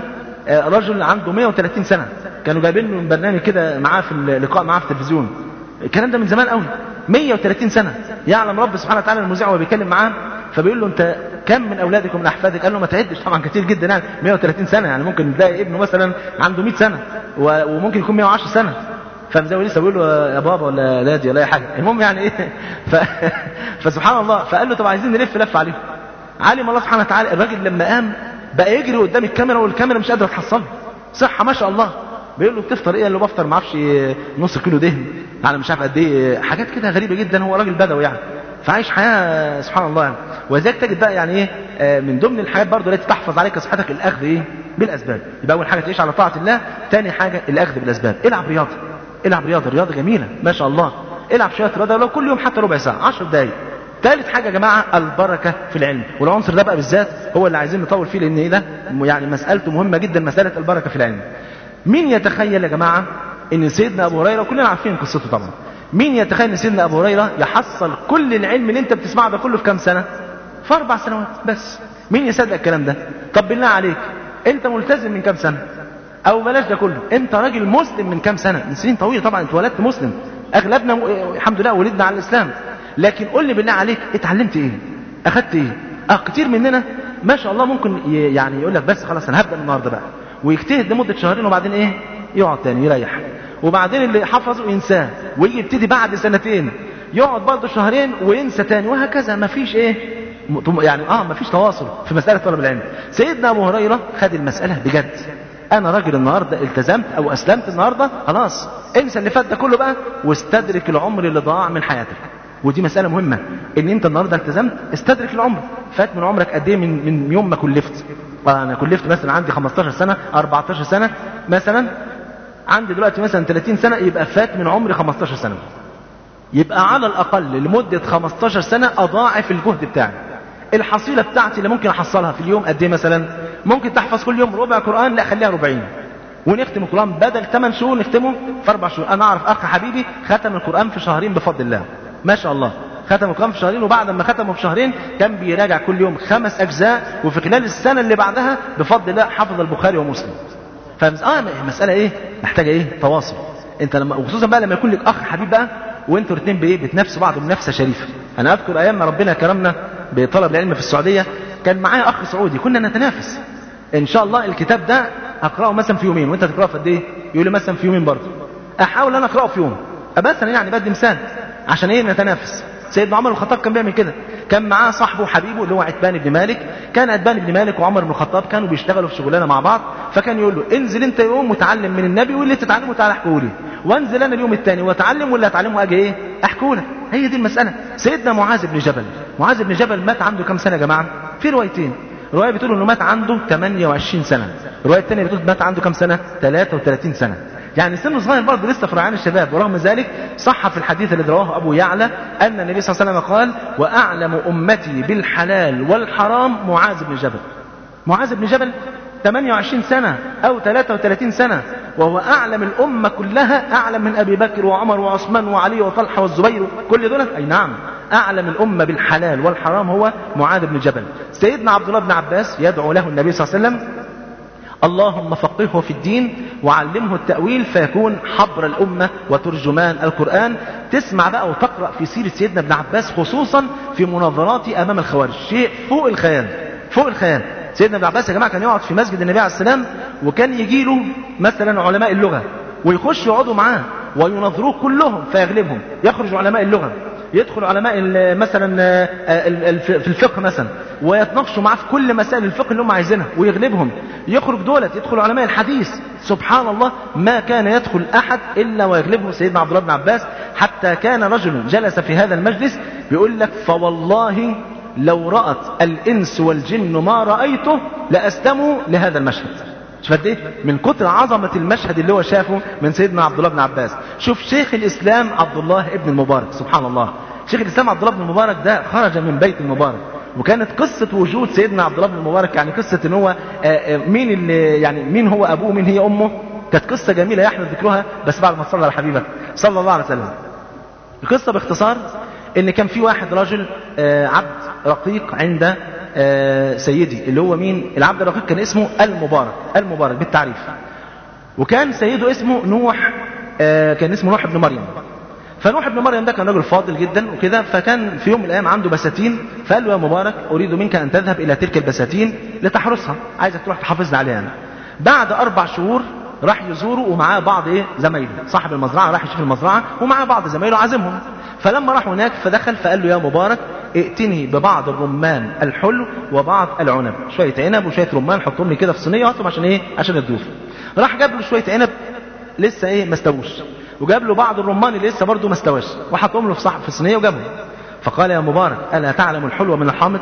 رجل عنده مئة وثلاثين سنة، كانوا جايبين له برنامج كده معاه في اللقاء معاه في التلفزيون، الكلام ده من زمان قوي، مئة وثلاثين سنة. يعلم رب سبحانه وتعالى المذيع وهو بيتكلم معاه، فبيقول له انت كم من اولادك ومن احفادك؟ قال له ما تعدش، طبعا كتير جدا يعني، مئة وثلاثين سنة يعني ممكن تلاقي ابنه مثلا عنده مئة سنة وممكن يكون مئة وعشرة سنة، فزي لسه بيقول له يا بابا ولا لادي ولا اي حاجه، المهم يعني ايه ف... فسبحان الله، فقال له طب عايزين نلف لف عليهم. علم الله سبحانه وتعالى الراجل لما قام بقى يجري قدام الكاميرا، والكاميرا مش قادره تحصله، صحه ما شاء الله. بيقول له بتفطر ايه؟ قال له بفطر ما اعرفش نص كيلو دهن على مش عارف قد ايه، حاجات كده غريبه جدا. هو راجل بدوي يعني، فعايش حياه سبحان الله يعني. وذلك تجد بقى يعني ايه من ضمن الحاجات برضه التي تحفظ عليك صحتك الاخذ ايه بالاسباب. يبقى اول حاجه تعيش على طاعه الله، ثاني حاجه الاخذ بالاسباب. العب رياضه، العب رياضه، رياضه جميله ما شاء الله، العب شويه رياضه لو كل يوم حتى ربع ساعه عشر دقائق. ثالث حاجه يا جماعه البركه في العلم، والعنصر ده بقى بالذات هو اللي عايزين نطول فيه، لان ايه ده يعني مسالته مهمه جدا، مساله البركه في العلم. مين يتخيل يا جماعه ان سيدنا ابو هريره، كلنا عارفين قصته طبعا، مين يتخيل ان سيدنا ابو هريره يحصل كل العلم اللي انت بتسمعه ده كله في كام سنه؟ في اربع سنوات بس. مين يصدق الكلام ده؟ طب بالله عليك انت ملتزم من كام سنه؟ او بلاش ده كله، انت راجل مسلم من كام سنه؟ من سنين طويله طبعا، انت اتولدت مسلم، اغلبنا م... الحمد لله ولدنا على الاسلام، لكن قول لي بالله عليك اتعلمت ايه؟ اخدت ايه؟ اه كتير مننا ما شاء الله ممكن ي... يعني يقول لك بس خلاص انا هبدا النهارده بقى، ويجتهد لمده شهرين وبعدين ايه؟ يقعد تاني يريح، وبعدين اللي حفظه ينساه، ويجي يبتدي بعد سنتين يقعد برضه شهرين وينسى تاني، وهكذا. مفيش ايه يعني اه مفيش تواصل في مساله طلب العلم. سيدنا ابو هريره خد المساله بجد، انا راجل النهارده التزمت او اسلمت النهارده، خلاص انسى اللي فات ده كله بقى، واستدرك العمر اللي ضاع من حياتك. ودي مساله مهمه، ان انت النهارده التزمت استدرك العمر، فات من عمرك قد ايه من من يوم ما كلفت. انا كلفت مثلا عندي خمستاشر سنه اربعتاشر سنه مثلا، عندي دلوقتي مثلا ثلاثين سنه، يبقى فات من عمري خمستاشر سنه، يبقى على الاقل لمده خمستاشر سنه اضاعف الجهد بتاعي. الحصيله بتاعتي اللي ممكن احصلها في اليوم قد ايه مثلا؟ ممكن تحفظ كل يوم ربع قران، لا خليها ربعين، ونختم القران بدل ثمان شهور نختمه في اربع شهور. انا اعرف اخ حبيبي ختم القران في شهرين بفضل الله ما شاء الله، ختم القران في شهرين، وبعد ما ختمه في شهرين كان بيراجع كل يوم خمس اجزاء، وفي خلال السنه اللي بعدها بفضل الله حفظ البخاري ومسلم. فمس... اه المساله ايه؟ محتاجه ايه؟ تواصل. انت لما وخصوصا بقى لما يكون لك اخ حبيب بقى، وانتوا الاثنين بايه؟ بتنافسوا بعض منافسه شريفه. انا اذكر ايام ما ربنا كرمنا بطلب العلم في السعوديه، كان معايا اخ سعودي كنا نتنافس، ان شاء الله الكتاب ده هقراه مثلا في يومين، وانت تقراه في قد ايه؟ يقول لي مثلا في يومين برضه، احاول انا اقراه في يوم مثلا، يعني بدي مثال عشان ايه نتنافس. سيدنا عمر بن الخطاب كان بيعمل كده، كان معاه صاحبه وحبيبه اللي هو عتبان بن مالك، كان عتبان بن مالك وعمر بن الخطاب كانوا بيشتغلوا في شغلانه مع بعض، فكان يقول له انزل انت يوم وتعلم من النبي، واللي تتعلمه تعالى احكيه لي، وانزل انا اليوم الثاني واتعلم، واللي اتعلمه اجي ايه؟ احكيه لك. هي دي المساله. سيدنا معاذ بن جبل، معاذ بن جبل مات عنده كم سنه يا جماعه؟ في روايتين، روايه بتقول انه مات عنده ثمانية وعشرين سنه، روايه ثانيه بتقول مات عنده كم سنه؟ ثلاثة وثلاثين سنه، يعني سنه صغير برضه لسه في ريعان الشباب. ورغم ذلك صح في الحديث الذي رواه ابو يعلى ان النبي صلى الله عليه وسلم قال: واعلم امتي بالحلال والحرام معاذ بن جبل. معاذ بن جبل ثمانية وعشرين سنه او ثلاثة وثلاثين سنه، وهو اعلم الامه كلها، اعلم من ابي بكر وعمر وعثمان وعلي وطلحه والزبير، كل دول اي نعم اعلم الامه بالحلال والحرام هو معاذ بن جبل. سيدنا عبد الله بن عباس يدعو له النبي صلى الله عليه وسلم: اللهم فقهه في الدين وعلمه التأويل فيكون حبر الأمة وترجمان القرآن. تسمع بقى وتقرأ في سيرة سيدنا ابن عباس خصوصا في مناظراته أمام الخوارج، شيء فوق الخيال فوق الخيال. سيدنا ابن عباس يا جماعة كان يقعد في مسجد النبي عليه السلام، وكان يجي له مثلا علماء اللغة ويخش يقعدوا معاه ويناظروه كلهم فيغلبهم، يخرج علماء اللغة، يدخل علماء مثلا في الفقه مثلا، ويتناقشوا معاه في كل مسائل الفقه اللي هم عايزينها ويغلبهم. يخرج دولت يدخل علماء الحديث، سبحان الله ما كان يدخل أحد إلا ويغلبه سيدنا عبد الله بن عباس. حتى كان رجل جلس في هذا المجلس بيقول لك فوالله لو رأت الإنس والجن ما رأيته لأستموا لهذا المشهد. شوف قد ايه من كتر عظمة المشهد اللي هو شافه من سيدنا عبد الله بن عباس. شوف شيخ الإسلام عبد الله ابن المبارك، سبحان الله، شيخ الإسلام عبد الله بن المبارك ده خرج من بيت المبارك، وكانت قصة وجود سيدنا عبد الله بن المبارك يعني قصة ان هو مين اللي يعني مين هو أبوه مين هي أمه، كانت قصة جميلة يحمل ذكرها بس بعد ما تصلى على حبيبك صلى الله عليه وسلم. القصة باختصار ان كان في واحد راجل عبد رقيق عند سيدي اللي هو مين العبد الرقيق، كان اسمه المبارك، المبارك بالتعريف. وكان سيده اسمه نوح، كان اسمه نوح ابن مريم. فنوح ابن مريم ده كان راجل فاضل جدا وكده، فكان في يوم من الايام عنده بساتين، فقال له يا مبارك اريد منك ان تذهب الى تلك البساتين لتحرسها، عايزك تروح تحافظ عليها يعني. بعد اربع شهور راح يزوره ومعاه بعض ايه زمايله، صاحب المزرعه راح يشوف المزرعه ومعاه بعض زمايله عازمهم. فلما راح هناك فدخل فقال له يا مبارك ائتني ببعض الرمان الحلو وبعض العنب، شويه عنب وشويه رمان حطهم لي كده في صينيه وهاتهم عشان ايه عشان الضيوف. راح جاب له شويه عنب لسه ايه ما استووش، وجاب له بعض الرمان اللي لسه برضه ما استواش وحطهم له في صح في صينيه وجابهم. فقال يا مبارك الا تعلم الحلو من الحامض؟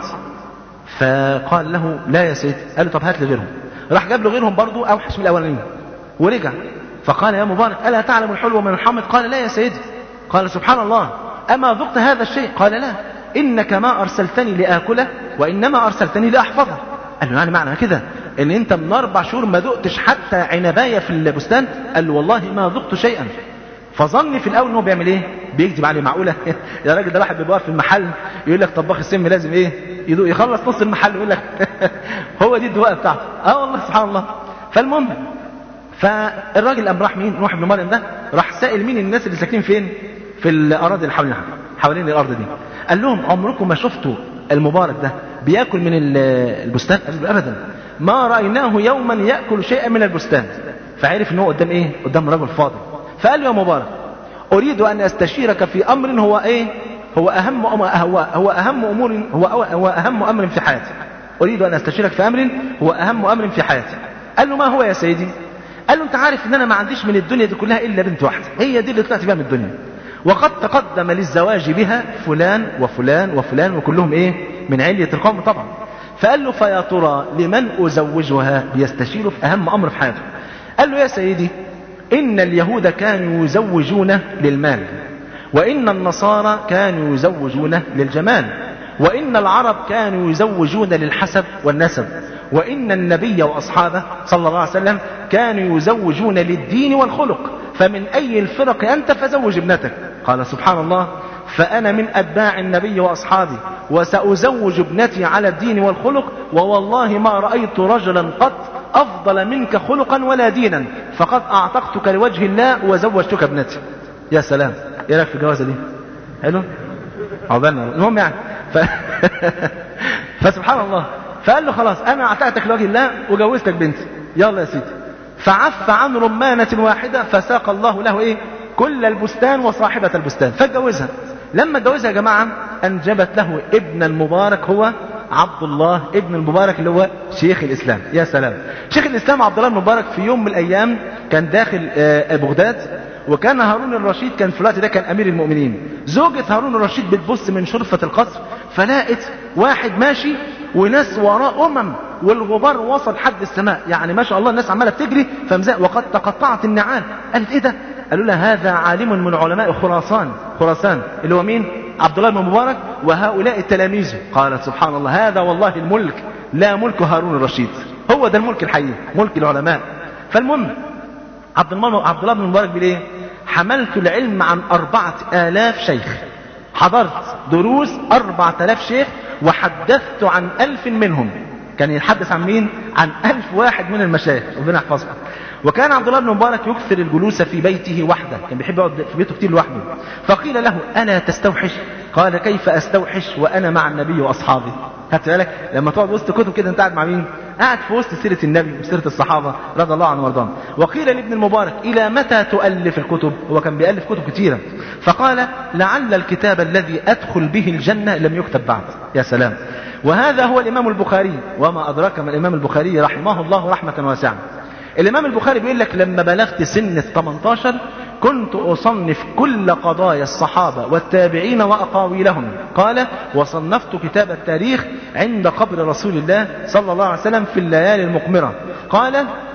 فقال له لا يا سيدي. قال له طب هات لي غيرهم. راح جاب له غيرهم برضه اوحش من الاولانيين ورجع. فقال يا مبارك الا تعلم الحلو من الحامض؟ قال لا يا سيدي. قال سبحان الله اما ذقت هذا الشيء؟ قال لا، انك ما ارسلتني لاكله وانما ارسلتني لاحفظه. قال له يعني معنى كده ان انت من اربع شهور ما ذقتش حتى عنبايه في البستان؟ قال له والله ما ذقت شيئا. فظني في الاول ان هو بيعمل ايه بيكذب عليه، معقوله يا راجل ده واحد بيبقى في المحل يقول لك طباخ السم لازم ايه يدوق يخلص نص المحل يقول لك هو دي الدواء بتاعته. اه والله سبحان الله. فالمهم فالراجل قام راح مين نوح بن مريم ده راح سائل مين الناس اللي ساكنين فين في الاراضي اللي حوالين حوالين الارض دي. قال لهم عمركم ما شفتوا المبارك ده بياكل من البستان؟ قالوا له ابدا ما رايناه يوما ياكل شيئا من البستان. فعرف ان هو قدام ايه قدام رجل فاضل. فقال له يا مبارك اريد ان استشيرك في امر هو ايه هو اهم هو هو اهم امور هو هو اهم امر في حياتي. اريد ان استشيرك في امر هو اهم امر في حياتي. قال له ما هو يا سيدي؟ قال له انت عارف ان انا ما عنديش من الدنيا دي كلها الا بنت واحده، هي دي اللي طلعت بيها من الدنيا، وقد تقدم للزواج بها فلان وفلان وفلان وكلهم ايه من علية القوم طبعا. فقال له فيا ترى لمن ازوجها؟ بيستشيره في اهم امر في حياته. قال له يا سيدي ان اليهود كانوا يزوجون للمال، وان النصارى كانوا يزوجون للجمال، وان العرب كانوا يزوجون للحسب والنسب، وان النبي واصحابه صلى الله عليه وسلم كانوا يزوجون للدين والخلق، فمن اي الفرق انت فزوج ابنتك. قال سبحان الله فانا من اتباع النبي واصحابه وسازوج ابنتي على الدين والخلق، ووالله ما رايت رجلا قط افضل منك خلقا ولا دينا، فقد اعتقتك لوجه الله وزوجتك ابنتي. يا سلام ايه رايك في الجوازه دي؟ حلو عقبالنا. المهم يعني ف... فسبحان الله فقال له خلاص انا اعتقتك لوجه الله وجوزتك بنتي، يلا يا سيدي. فعف عن رمانة واحدة فساق الله له ايه كل البستان وصاحبة البستان، فاتجوزها. لما اتجوزها يا جماعة انجبت له ابن المبارك هو عبد الله ابن المبارك اللي هو شيخ الاسلام. يا سلام. شيخ الاسلام عبد الله المبارك في يوم من الايام كان داخل بغداد، وكان هارون الرشيد كان في الوقت ده كان امير المؤمنين. زوجة هارون الرشيد بتبص من شرفة القصر فلاقت واحد ماشي وناس وراء امم والغبار وصل حد السماء، يعني ما شاء الله الناس عماله بتجري فمزاق وقد تقطعت النعال. قالت ايه ده؟ قالوا لها هذا عالم من علماء خراسان خراسان اللي هو مين؟ عبد الله بن مبارك وهؤلاء التلاميذ. قالت سبحان الله هذا والله الملك لا ملك هارون الرشيد، هو ده الملك الحقيقي ملك العلماء. فالمهم عبد الله عبد الله بن مبارك بيقول ايه؟ حملت العلم عن أربعة آلاف شيخ، حضرت دروس أربعة آلاف شيخ وحدثت عن ألف منهم. كان يتحدث عن مين؟ عن ألف واحد من المشايخ ربنا يحفظهم. وكان عبد الله بن مبارك يكثر الجلوس في بيته وحده، كان بيحب يقعد في بيته كتير لوحده. فقيل له ألا تستوحش؟ قال كيف أستوحش وأنا مع النبي وأصحابه؟ هات بالك لما تقعد وسط كتب كده انت قاعد مع مين؟ قاعد في وسط سيرة النبي وسيرة الصحابة رضي الله عنهم وارضاهم. وقيل لابن المبارك إلى متى تؤلف الكتب؟ هو كان بيألف كتب كتيرة. فقال لعل الكتاب الذي أدخل به الجنة لم يكتب بعد. يا سلام. وهذا هو الإمام البخاري، وما أدراك ما الإمام البخاري رحمه الله رحمة واسعة. الإمام البخاري بيقول لك لما بلغت سن ثمانية عشر كنت أصنف كل قضايا الصحابة والتابعين وأقاويلهم. قال: وصنفت كتاب التاريخ عند قبر رسول الله صلى الله عليه وسلم في الليالي المقمرة. قال: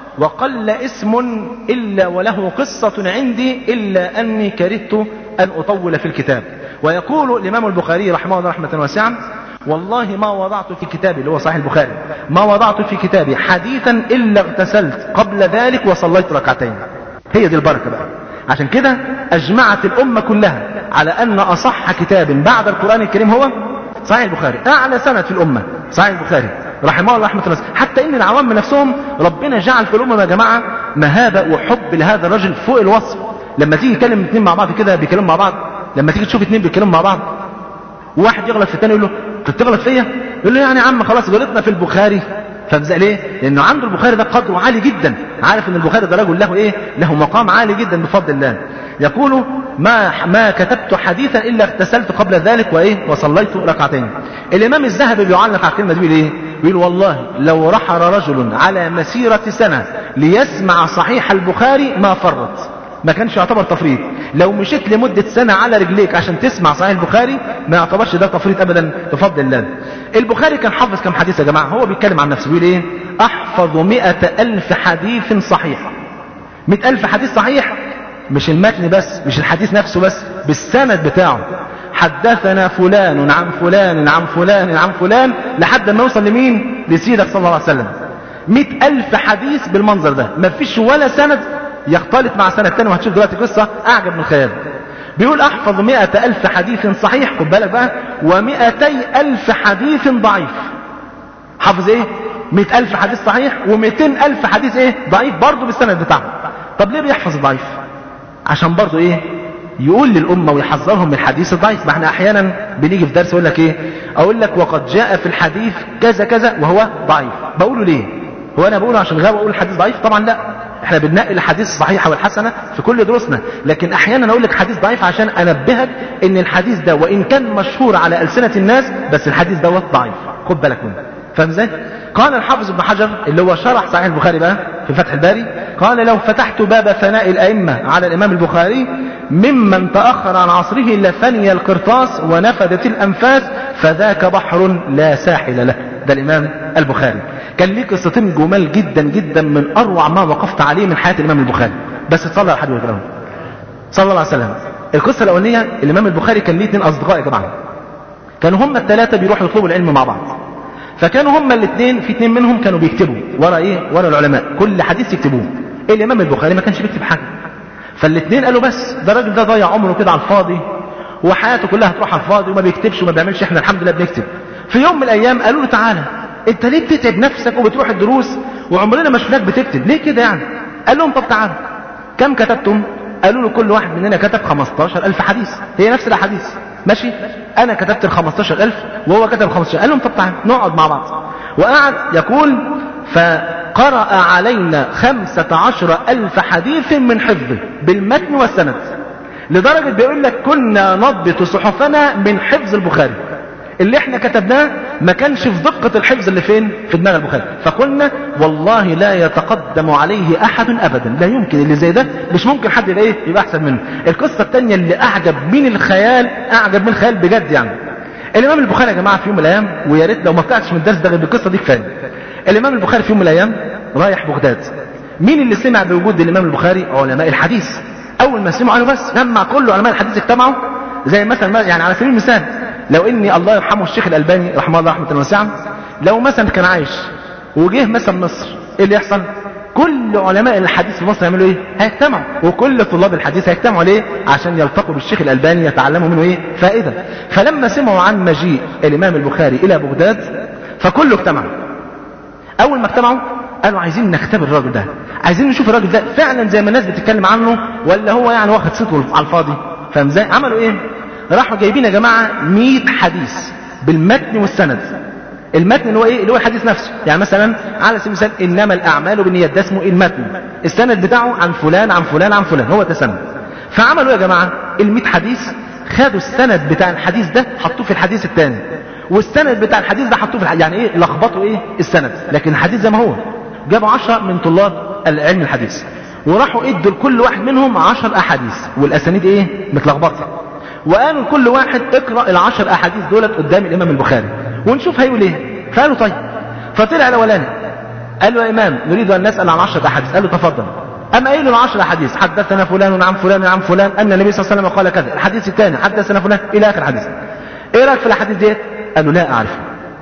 وقل اسم إلا وله قصة عندي إلا أني كرهت أن أطول في الكتاب. ويقول الإمام البخاري رحمه الله رحمة واسعة: والله ما وضعت في كتابي، اللي هو صحيح البخاري، ما وضعت في كتابي حديثا إلا اغتسلت قبل ذلك وصليت ركعتين. هي دي البركة بقى. عشان كده أجمعت الأمة كلها على أن أصح كتاب بعد القرآن الكريم هو صحيح البخاري. أعلى سند في الأمة صحيح البخاري رحمه الله رحمة الله. حتى إن العوام من نفسهم ربنا جعل في الأمة يا جماعة مهابة وحب لهذا الرجل فوق الوصف. لما تيجي يكلم اثنين مع بعض كده بيكلموا مع بعض، لما تيجي تشوف اثنين بيكلموا مع بعض وواحد يغلط في الثاني يقول له: انت بتغلط فيا؟ يقول له: يعني يا عم خلاص غلطنا في البخاري. فمزق ليه؟ لانه عنده البخاري ده قدره عالي جدا، عارف ان البخاري ده رجل له ايه؟ له مقام عالي جدا بفضل الله. يقول: ما ما كتبت حديثا الا اغتسلت قبل ذلك وايه وصليت ركعتين. الامام الذهبي بيعلق على الكلمه دي بيقول ايه؟ بيقول: والله لو رحل رجل على مسيره سنه ليسمع صحيح البخاري ما فرط، ما كانش يعتبر تفريط. لو مشيت لمدة سنة على رجليك عشان تسمع صحيح البخاري ما يعتبرش ده تفريط أبدا بفضل الله. البخاري كان حافظ كم حديث يا جماعة؟ هو بيتكلم عن نفسه بيقول ايه؟ أحفظ مئة ألف حديث صحيح. مئة ألف حديث صحيح، مش المتن بس، مش الحديث نفسه بس، بالسند بتاعه. حدثنا فلان عن فلان عن فلان عن فلان لحد ما يوصل لمين؟ لسيدك صلى الله عليه وسلم. مئة ألف حديث بالمنظر ده، ما فيش ولا سند يختلط مع سنة تانية. وهتشوف دلوقتي قصة أعجب من الخيال. بيقول: أحفظ مئة ألف حديث صحيح، خد بالك بقى، ومئتي ألف حديث ضعيف. حافظ إيه؟ مئة ألف حديث صحيح ومئتين ألف حديث إيه؟ ضعيف برضه بالسند بتاعه. طب ليه بيحفظ ضعيف؟ عشان برضه إيه؟ يقول للأمة ويحذرهم من الحديث الضعيف. ما احنا أحيانا بنيجي في درس يقول لك إيه؟ أقول لك وقد جاء في الحديث كذا كذا وهو ضعيف. بقوله ليه؟ هو أنا بقوله عشان غاب أقول الحديث ضعيف؟ طبعا لا. احنا بننقل الحديث الصحيحة والحسنة في كل دروسنا، لكن احيانا اقول لك حديث ضعيف عشان انبهك ان الحديث ده وان كان مشهور على ألسنة الناس بس الحديث ده ضعيف. خد بالك منه. فاهم ازاي؟ قال الحافظ ابن حجر اللي هو شرح صحيح البخاري بقى في فتح الباري، قال: لو فتحت باب ثناء الائمة على الامام البخاري ممن تأخر عن عصره لفني القرطاس ونفدت الانفاس فذاك بحر لا ساحل له. ده الامام البخاري كان ليه قصتين جمال جدا جدا من اروع ما وقفت عليه من حياة الامام البخاري. بس تصلى على حبيبك الاول صلى الله عليه وسلم. القصة الاولانية، الامام البخاري كان ليه اثنين اصدقاء يا جماعة، كانوا هم الثلاثة بيروحوا يطلبوا العلم مع بعض. فكانوا هم الاثنين، في اثنين منهم كانوا بيكتبوا ورا ايه؟ ورا العلماء، كل حديث يكتبوه. الامام البخاري ما كانش بيكتب حاجة. فالاثنين قالوا: بس ده الراجل ده ضيع عمره كده على الفاضي وحياته كلها تروح على الفاضي وما بيكتبش وما بيعملش، احنا الحمد لله بنكتب. في يوم من الايام قالوا له: تعالى انت ليه بتتعب نفسك وبتروح الدروس وعمرنا ما شفناك بتكتب ليه كده يعني؟ قال لهم: طب تعالوا. كم كتبتم؟ قالوا له: كل واحد مننا كتب خمستاشر ألف حديث. هي نفس الاحاديث ماشي، انا كتبت ال خمستاشر ألف وهو كتب خمستاشر. قال لهم: طب تعالوا نقعد مع بعض. وقعد يقول: فقرأ علينا خمسة عشر ألف حديث من حفظه بالمتن والسند، لدرجة بيقول لك كنا نضبط صحفنا من حفظ البخاري. اللي احنا كتبناه ما كانش في دقة الحفظ اللي فين؟ في دماغ البخاري. فقلنا: والله لا يتقدم عليه احد ابدا، لا يمكن اللي زي ده مش ممكن حد يبقى ايه؟ يبقى احسن منه. القصة الثانية اللي اعجب من الخيال، اعجب من الخيال بجد يعني. الامام البخاري يا جماعة في يوم من الايام، ويا ريت لو ما طلعتش من الدرس ده غير بالقصة دي كفايه. الامام البخاري في يوم من الايام رايح بغداد. مين اللي سمع بوجود الامام البخاري؟ علماء الحديث. اول ما سمعوا قالوا: بس لما كل علماء الحديث اجتمعوا، زي مثلا يعني على سبيل المثال لو اني الله يرحمه الشيخ الالباني رحمه الله رحمه واسعه، لو مثلا كان عايش وجه مثلا مصر، ايه اللي يحصل؟ كل علماء الحديث في مصر يعملوا ايه؟ هيجتمعوا، وكل طلاب الحديث هيجتمعوا ليه؟ عشان يلتقوا بالشيخ الالباني يتعلموا منه ايه؟ فائده. فلما سمعوا عن مجيء الامام البخاري الى بغداد فكله اجتمع. اول ما اجتمعوا قالوا: عايزين نختبر الراجل ده، عايزين نشوف الراجل ده فعلا زي ما الناس بتتكلم عنه ولا هو يعني واخد صيته على الفاضي. فاهم ازاي؟ عملوا ايه؟ راحوا جايبين يا جماعة مئة حديث بالمتن والسند. المتن اللي هو ايه؟ اللي هو الحديث نفسه. يعني مثلا على سبيل المثال: انما الاعمال بالنيات، ده اسمه المتن. السند بتاعه عن فلان عن فلان عن فلان، هو ده سند. فعملوا يا جماعة المئة حديث، خدوا السند بتاع الحديث ده حطوه في الحديث الثاني، والسند بتاع الحديث ده حطوه في الحديث، يعني ايه لخبطوا ايه السند، لكن الحديث زي ما هو. جابوا عشرة من طلاب العلم الحديث وراحوا ادوا لكل واحد منهم عشر احاديث والاسانيد ايه متلخبطه، وقالوا لكل واحد اقرا العشر احاديث دولت قدام الامام البخاري ونشوف هيقول ايه. فقالوا طيب. فطلع الاولاني قال له يا امام نريد ان نسال عن عشر احاديث. قال له تفضل. اما قايل له العشر احاديث حدثنا فلان عن فلان عن فلان ان النبي صلى الله عليه وسلم قال كذا. الحديث الثاني حدثنا فلان الى اخر حديث. ايه رايك في الاحاديث ديت؟ قال له لا اعرفها.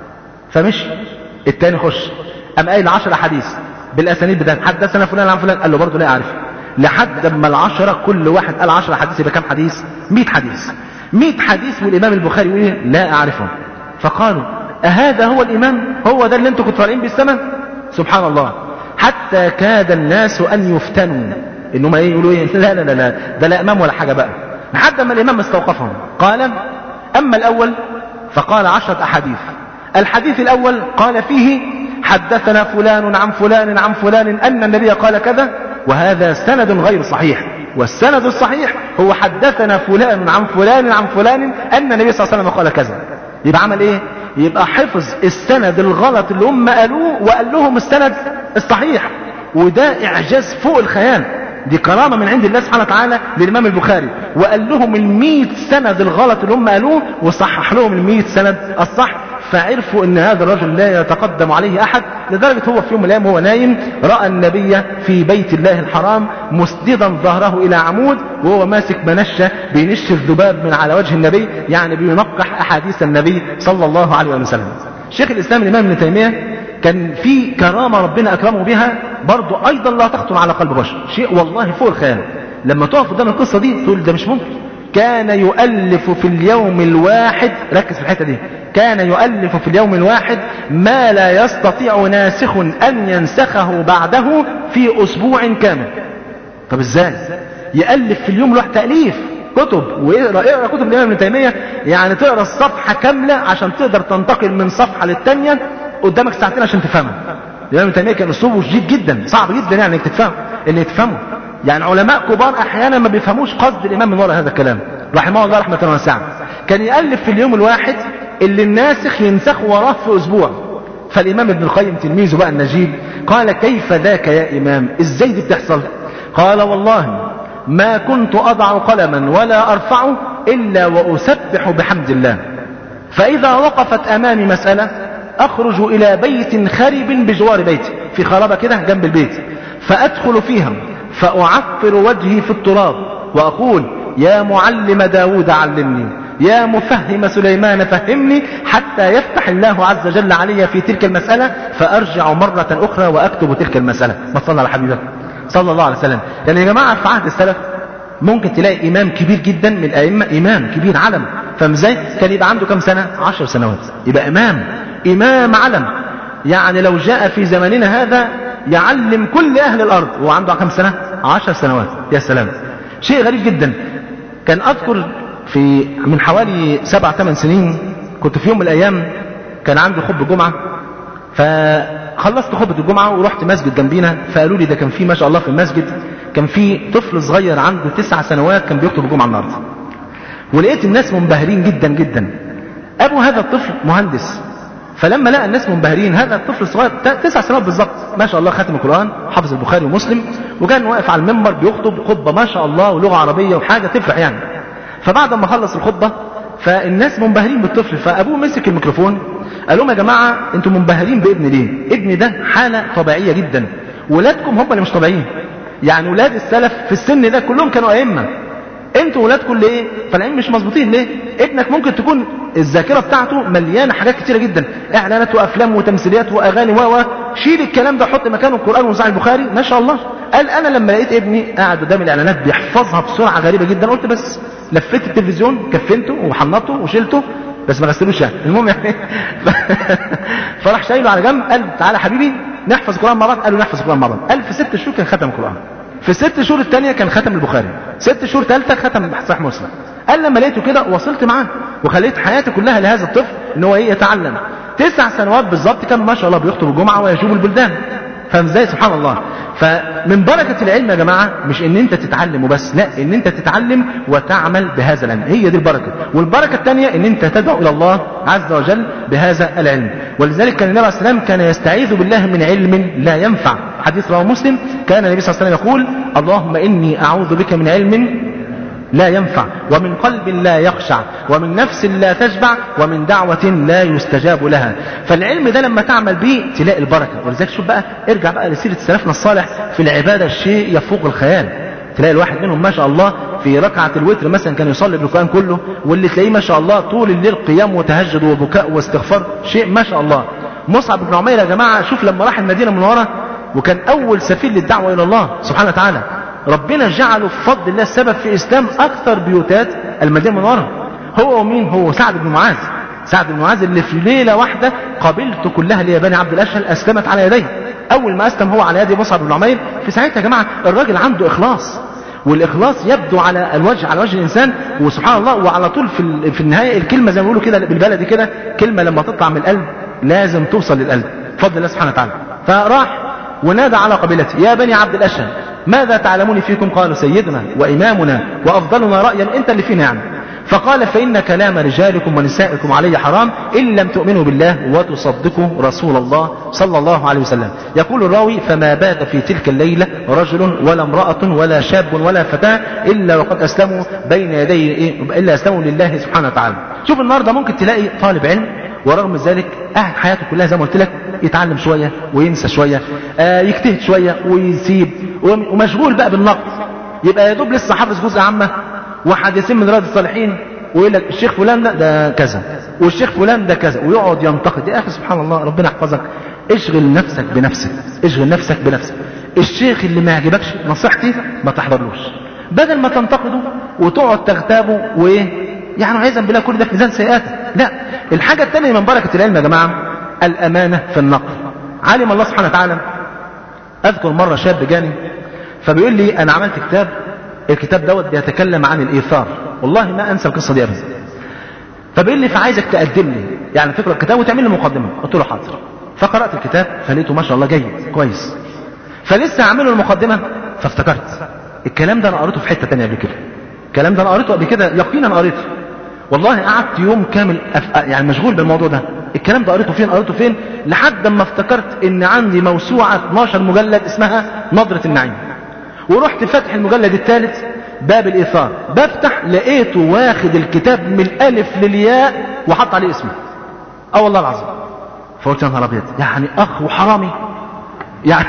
فمشي. الثاني خش اما قايل عشر احاديث بالاسانيد بتاعت حدثنا فلان عن فلان، قال له برضه لا اعرفها. لحد اما العشرة كل واحد قال عشر حديث يبقى كام حديث؟ مئة حديث. مئة حديث والامام البخاري يقول ايه؟ لا اعرفهم. فقالوا اهذا هو الامام؟ هو ده اللي انتم كنتوا طالعين بالسماء؟ سبحان الله. حتى كاد الناس ان يفتنوا انهم ايه يقولوا ايه لا لا لا لا ده لا امام ولا حاجه بقى. لحد ما الامام استوقفهم قال اما الاول فقال عشرة احاديث. الحديث الاول قال فيه حدثنا فلان عن فلان عن فلان ان النبي قال كذا، وهذا سند غير صحيح، والسند الصحيح هو حدثنا فلان عن فلان عن فلان ان النبي صلى الله عليه وسلم قال كذا. يبقى عمل ايه؟ يبقى حفظ السند الغلط اللي هم قالوه وقال لهم السند الصحيح، وده اعجاز فوق الخيال. دي كرامة من عند الله سبحانه وتعالى للإمام البخاري، وقال لهم المية سند الغلط اللي هم قالوه وصحح لهم المية سند الصح. فعرفوا ان هذا الرجل لا يتقدم عليه احد، لدرجة هو في يوم من الايام وهو نايم رأى النبي في بيت الله الحرام مسددا ظهره الى عمود وهو ماسك منشة بينش الذباب من على وجه النبي، يعني بينقح احاديث النبي صلى الله عليه وسلم. شيخ الاسلام الامام ابن تيمية كان في كرامة ربنا اكرمه بها برضو ايضا لا تخطر على قلب بشر، شيء والله فوق الخيال. لما تقف قدام القصة دي تقول ده مش ممكن. كان يؤلف في اليوم الواحد، ركز في الحتة دي، كان يؤلف في اليوم الواحد ما لا يستطيع ناسخ أن ينسخه بعده في أسبوع كامل. طب ازاي يألف في اليوم الواحد؟ تأليف كتب، واقرأ اقرأ كتب الإمام ابن تيمية، يعني تقرأ الصفحة كاملة عشان تقدر تنتقل من صفحة للتانية قدامك ساعتين عشان تفهمها. الإمام ابن تيمية كان أسلوبه شديد جدا، صعب جدا يعني انك تفهم اللي تفهمه. يعني علماء كبار احيانا ما بيفهموش قصد الامام من وراء هذا الكلام رحمه الله رحمه واسعه. كان يالف في اليوم الواحد اللي الناسخ ينسخ وراه في اسبوع. فالامام ابن القيم تلميذه بقى النجيب قال كيف ذاك يا امام؟ ازاي دي بتحصل؟ قال والله ما كنت اضع قلما ولا ارفعه الا واسبح بحمد الله، فاذا وقفت امامي مساله اخرج الى بيت خرب بجوار بيتي، في خرابه كده جنب البيت، فادخل فيها فأعفر وجهي في التراب وأقول يا معلم داود علمني، يا مفهم سليمان فهمني، حتى يفتح الله عز وجل علي في تلك المسألة، فأرجع مرة أخرى وأكتب تلك المسألة. ما صلى على حبيبك صلى الله عليه وسلم. يعني يا جماعة في عهد السلف ممكن تلاقي إمام كبير جدا من الأئمة، إمام كبير علم، فمزاي كان يبقى عنده كم سنة؟ عشر سنوات، يبقى إمام إمام علم. يعني لو جاء في زماننا هذا يعلم كل أهل الأرض وهو عنده كم سنة؟ عشر سنوات. يا سلام، شيء غريب جدا. كان أذكر في من حوالي سبع ثمان سنين كنت في يوم من الأيام كان عندي خطبة جمعة، فخلصت خطبة الجمعة ورحت مسجد جنبينا، فقالوا لي ده كان في ما شاء الله في المسجد كان في طفل صغير عنده تسع سنوات كان بيخطب الجمعة النهارده، ولقيت الناس منبهرين جدا جدا. أبو هذا الطفل مهندس، فلما لقى الناس منبهرين هذا الطفل الصغير تسع سنوات بالظبط ما شاء الله ختم القرآن حافظ البخاري ومسلم، وكان واقف على المنبر بيخطب خطبة ما شاء الله ولغة عربية وحاجة تفرح يعني. فبعد ما خلص الخطبة فالناس منبهرين بالطفل، فأبوه مسك الميكروفون قال لهم يا جماعة انتم منبهرين بابن ليه؟ ابني ده حالة طبيعية جدا، ولادكم هم اللي مش طبيعيين. يعني ولاد السلف في السن ده كلهم كانوا أئمة، انتوا ولادكم اللي ايه طالعين مش مظبوطين ليه؟ ابنك ممكن تكون الذاكره بتاعته مليانه حاجات كتيره جدا، اعلانات وافلام وتمثيليات واغاني و شيل الكلام ده حط مكانه القران وصحيح البخاري ما شاء الله. قال انا لما لقيت ابني قاعد قدام الاعلانات بيحفظها بسرعه غريبه جدا، قلت بس لفيت التلفزيون كفنته وحنطته وشلته بس ما غسلوش يعني المهم يعني فراح شايله على جنب قال تعالى حبيبي نحفظ القران مع بعض. قالوا نحفظ القران مع بعض. قال في ست شهور كان ختم القران، في ست شهور الثانيه كان ختم البخاري، ست شهور ثالثه ختم صحيح مسلم. قال لما لقيته كده وصلت معاه وخليت حياتي كلها لهذا الطفل ان هو ايه يتعلم. تسع سنوات بالظبط كان ما شاء الله بيخطب الجمعه ويجوب البلدان، فاهم ازاي؟ سبحان الله. فمن بركة العلم يا جماعة مش ان انت تتعلم وبس، لا، ان انت تتعلم وتعمل بهذا العلم، هي دي البركة. والبركة الثانية ان انت تدعو الى الله عز وجل بهذا العلم. ولذلك كان النبي عليه الصلاة والسلام كان يستعيذ بالله من علم لا ينفع، حديث رواه مسلم، كان النبي صلى الله عليه وسلم يقول اللهم اني اعوذ بك من علم لا ينفع، ومن قلب لا يخشع، ومن نفس لا تشبع، ومن دعوة لا يستجاب لها. فالعلم ده لما تعمل به تلاقي البركة. ولذلك شوف بقى، ارجع بقى لسيرة سلفنا الصالح في العبادة، الشيء يفوق الخيال. تلاقي الواحد منهم ما شاء الله في ركعة الوتر مثلا كان يصلي بالقرآن كله، واللي تلاقيه ما شاء الله طول الليل قيام وتهجد وبكاء واستغفار، شيء ما شاء الله. مصعب بن عمير يا جماعة شوف لما راح المدينة المنورة وكان أول سفير للدعوة إلى الله سبحانه وتعالى، ربنا جعله بفضل الله السبب في إسلام أكثر بيوتات المدينة المنورة. هو ومين؟ هو سعد بن معاذ. سعد بن معاذ اللي في ليلة واحدة قبيلته كلها اللي هي بني عبد الأشهل أسلمت على يديه. أول ما أسلم هو على يد مصعب بن عمير، في ساعتها يا جماعة الراجل عنده إخلاص، والإخلاص يبدو على الوجه، على وجه الإنسان، وسبحان الله. وعلى طول في في النهاية الكلمة زي ما بيقولوا كده بالبلدي كده، كلمة لما تطلع من القلب لازم توصل للقلب بفضل الله سبحانه وتعالى. فراح ونادى على قبيلته يا بني عبد الأشهل ماذا تعلمون فيكم؟ قالوا سيدنا وإمامنا وأفضلنا رأيا، أنت اللي فينا يعني. فقال فإن كلام رجالكم ونسائكم علي حرام إن لم تؤمنوا بالله وتصدقوا رسول الله صلى الله عليه وسلم. يقول الراوي فما بات في تلك الليلة رجل ولا امرأة ولا شاب ولا فتاة إلا وقد أسلموا بين يدي إلا أسلموا لله سبحانه وتعالى. شوف النهارده ممكن تلاقي طالب علم ورغم ذلك قاعد حياته كلها زي ما قلت لك يتعلم شوية وينسى شوية، آه يجتهد شوية ويسيب، ومشغول بقى بالنقد، يبقى يا دوب لسه حافظ جزء عامة وحديثين من رياض الصالحين، ويقول لك الشيخ فلان ده, ده كذا والشيخ فلان ده كذا، ويقعد ينتقد. يا اخي سبحان الله، ربنا يحفظك، اشغل نفسك بنفسك، اشغل نفسك بنفسك. الشيخ اللي ما يعجبكش نصيحتي ما تحضرلوش، بدل ما تنتقده وتقعد تغتابه وايه يعني عايزا بالله كل ده في ميزان سيئاتك. لا، الحاجة الثانية من بركة العلم يا جماعة الأمانة في النقل. علم الله سبحانه وتعالى، أذكر مرة شاب جاني فبيقول لي أنا عملت كتاب، الكتاب دوت بيتكلم عن الإيثار، والله ما أنسى القصة دي أبدا. فبيقول لي فعايزك تقدم لي يعني تقرأ الكتاب وتعمل لي مقدمة. قلت له حاضر. فقرأت الكتاب فلقيته ما شاء الله جيد كويس، فلسه أعمله المقدمة فافتكرت الكلام ده أنا قريته في حتة تانية قبل كده، الكلام ده أنا قريته قبل كده يقينا قريته، والله قعدت يوم كامل أف... يعني مشغول بالموضوع ده، الكلام ده قريته فين قريته فين لحد ما افتكرت ان عندي موسوعة اثناشر مجلد اسمها نظرة النعيم، ورحت فتح المجلد الثالث باب الإيثار، بفتح لقيته واخد الكتاب من الألف للياء وحط عليه اسمه. اه والله العظيم. فقلت يا نهار ابيض، يعني اخ وحرامي يعني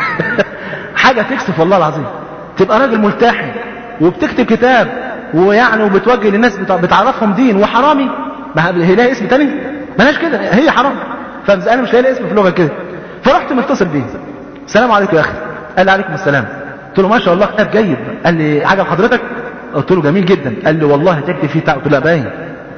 حاجة تكسف والله العظيم، تبقى راجل ملتحي وبتكتب كتاب ويعني وبتوجه للناس بتعرفهم دين وحرامي، ما هي لها اسم تاني مالهاش كده، هي حرام. فانا مش لاقي اسم في اللغه كده، فرحت متصل بيه السلام عليكم يا اخي. قال لي عليكم السلام. قلت له ما شاء الله كتاب جيد. قال لي عجب حضرتك؟ قلت له جميل جدا. قال لي والله تكتب فيه. قلت له لا باين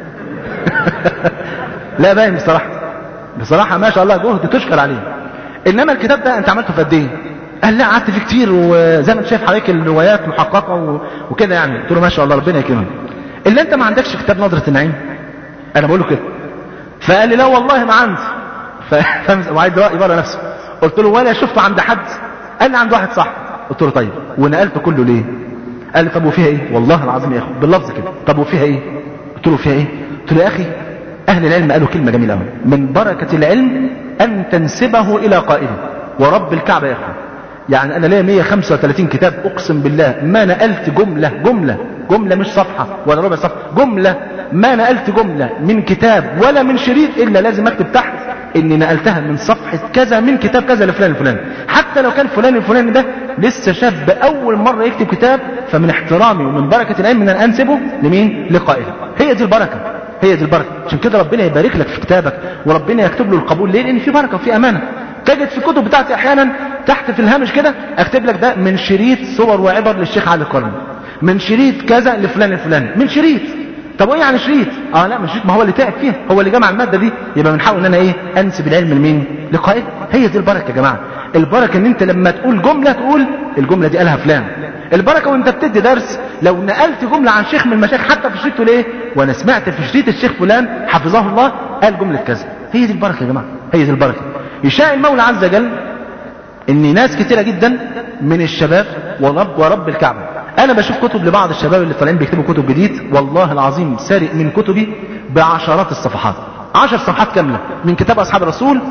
لا باين بصراحه بصراحه ما شاء الله جهد تشكر عليه. انما الكتاب ده انت عملته في قد ايه؟ قال لا قعدت فيه كتير، وزي ما انت شايف حضرتك الروايات محققه وكده يعني. قلت له ما شاء الله ربنا يكرمك. الا انت ما عندكش كتاب نظرة النعيم؟ انا بقول له كده. فقال لي لا والله ما عندي. ف... وعايز يبرر نفسه. قلت له ولا شفته عند حد؟ قال لي عند واحد صح. قلت له طيب ونقلته كله ليه؟ قال لي طب وفيها ايه؟ والله العظيم يا اخي باللفظ كده، طب وفيها ايه؟ قلت له فيها ايه؟ قلت له يا اخي اهل العلم قالوا كلمه جميله قوي، من بركه العلم ان تنسبه الى قائله، ورب الكعبه يا اخي. يعني انا ليا مية وخمسة وثلاثين كتاب اقسم بالله ما نقلت جمله جمله جمله مش صفحه ولا ربع صفحه، جمله ما نقلت جمله من كتاب ولا من شريط الا لازم اكتب تحت اني نقلتها من صفحه كذا من كتاب كذا لفلان الفلاني، حتى لو كان فلان الفلاني ده لسه شاب اول مره يكتب كتاب. فمن احترامي ومن بركه العلم ان انا انسبه لمين؟ لقائله. هي دي البركه، هي دي البركه. عشان كده ربنا يبارك لك في كتابك وربنا يكتب له القبول. ليه؟ لان في بركه وفي امانه. تجد في الكتب بتاعتي احيانا تحت في الهامش كده اكتب لك ده من شريط صور وعبر للشيخ علي القرني، من شريط كذا لفلان الفلاني، من شريط. طب ايه يعني شريط؟ اه لا من شريط، ما هو اللي تعب فيها، هو اللي جمع الماده دي. يبقى من حقه ان انا ايه؟ انسب العلم لمين؟ لقائد. هي دي البركه يا جماعه. البركه ان انت لما تقول جمله تقول الجمله دي قالها فلان. البركه وانت بتدي درس لو نقلت جمله عن شيخ من المشايخ حتى في شريطه، ليه؟ وانا سمعت في شريط الشيخ فلان حفظه الله قال جمله كذا. هي دي البركه يا جماعه، هي دي البركه. يشاء المولى عز وجل ان ناس كتيرة جدا من الشباب ورب ورب الكعبة، انا بشوف كتب لبعض الشباب اللي طالعين بيكتبوا كتب جديد، والله العظيم سارق من كتبي بعشرات الصفحات، عشر صفحات كاملة من كتاب اصحاب الرسول،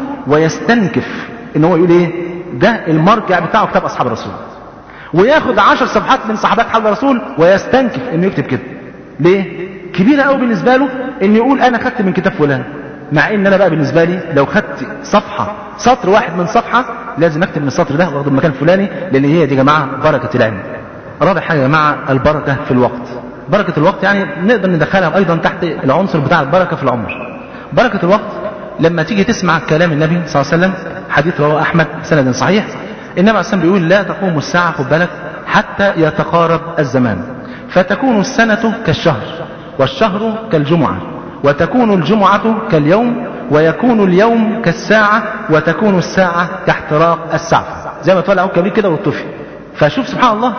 ويستنكف ان هو يقول ايه ده المرجع بتاعه كتاب اصحاب الرسول، وياخد عشر صفحات من صحابات حول الرسول ويستنكف انه يكتب كده. ليه؟ كبيرة قوي بالنسبة له ان يقول انا خدت من كتاب فلان، مع ان انا بقى بالنسبة لي لو خدت صفحة سطر واحد من صفحة لازم اكتب من السطر ده واخده المكان الفلاني، لان هي دي يا جماعة بركة العلم. رابع حاجة يا جماعة البركة في الوقت. بركة الوقت يعني نقدر ندخلها ايضا تحت العنصر بتاع البركة في العمر. بركة الوقت لما تيجي تسمع كلام النبي صلى الله عليه وسلم، حديث رواه احمد بسند صحيح، النبي عليه الصلاة والسلام بيقول لا تقوم الساعة خد بالك حتى يتقارب الزمان، فتكون السنة كالشهر، والشهر كالجمعة، وتكون الجمعة كاليوم، ويكون اليوم كالساعة، وتكون الساعة كاحتراق السعفة، زي ما تولع كبير كده والطفي. فشوف سبحان الله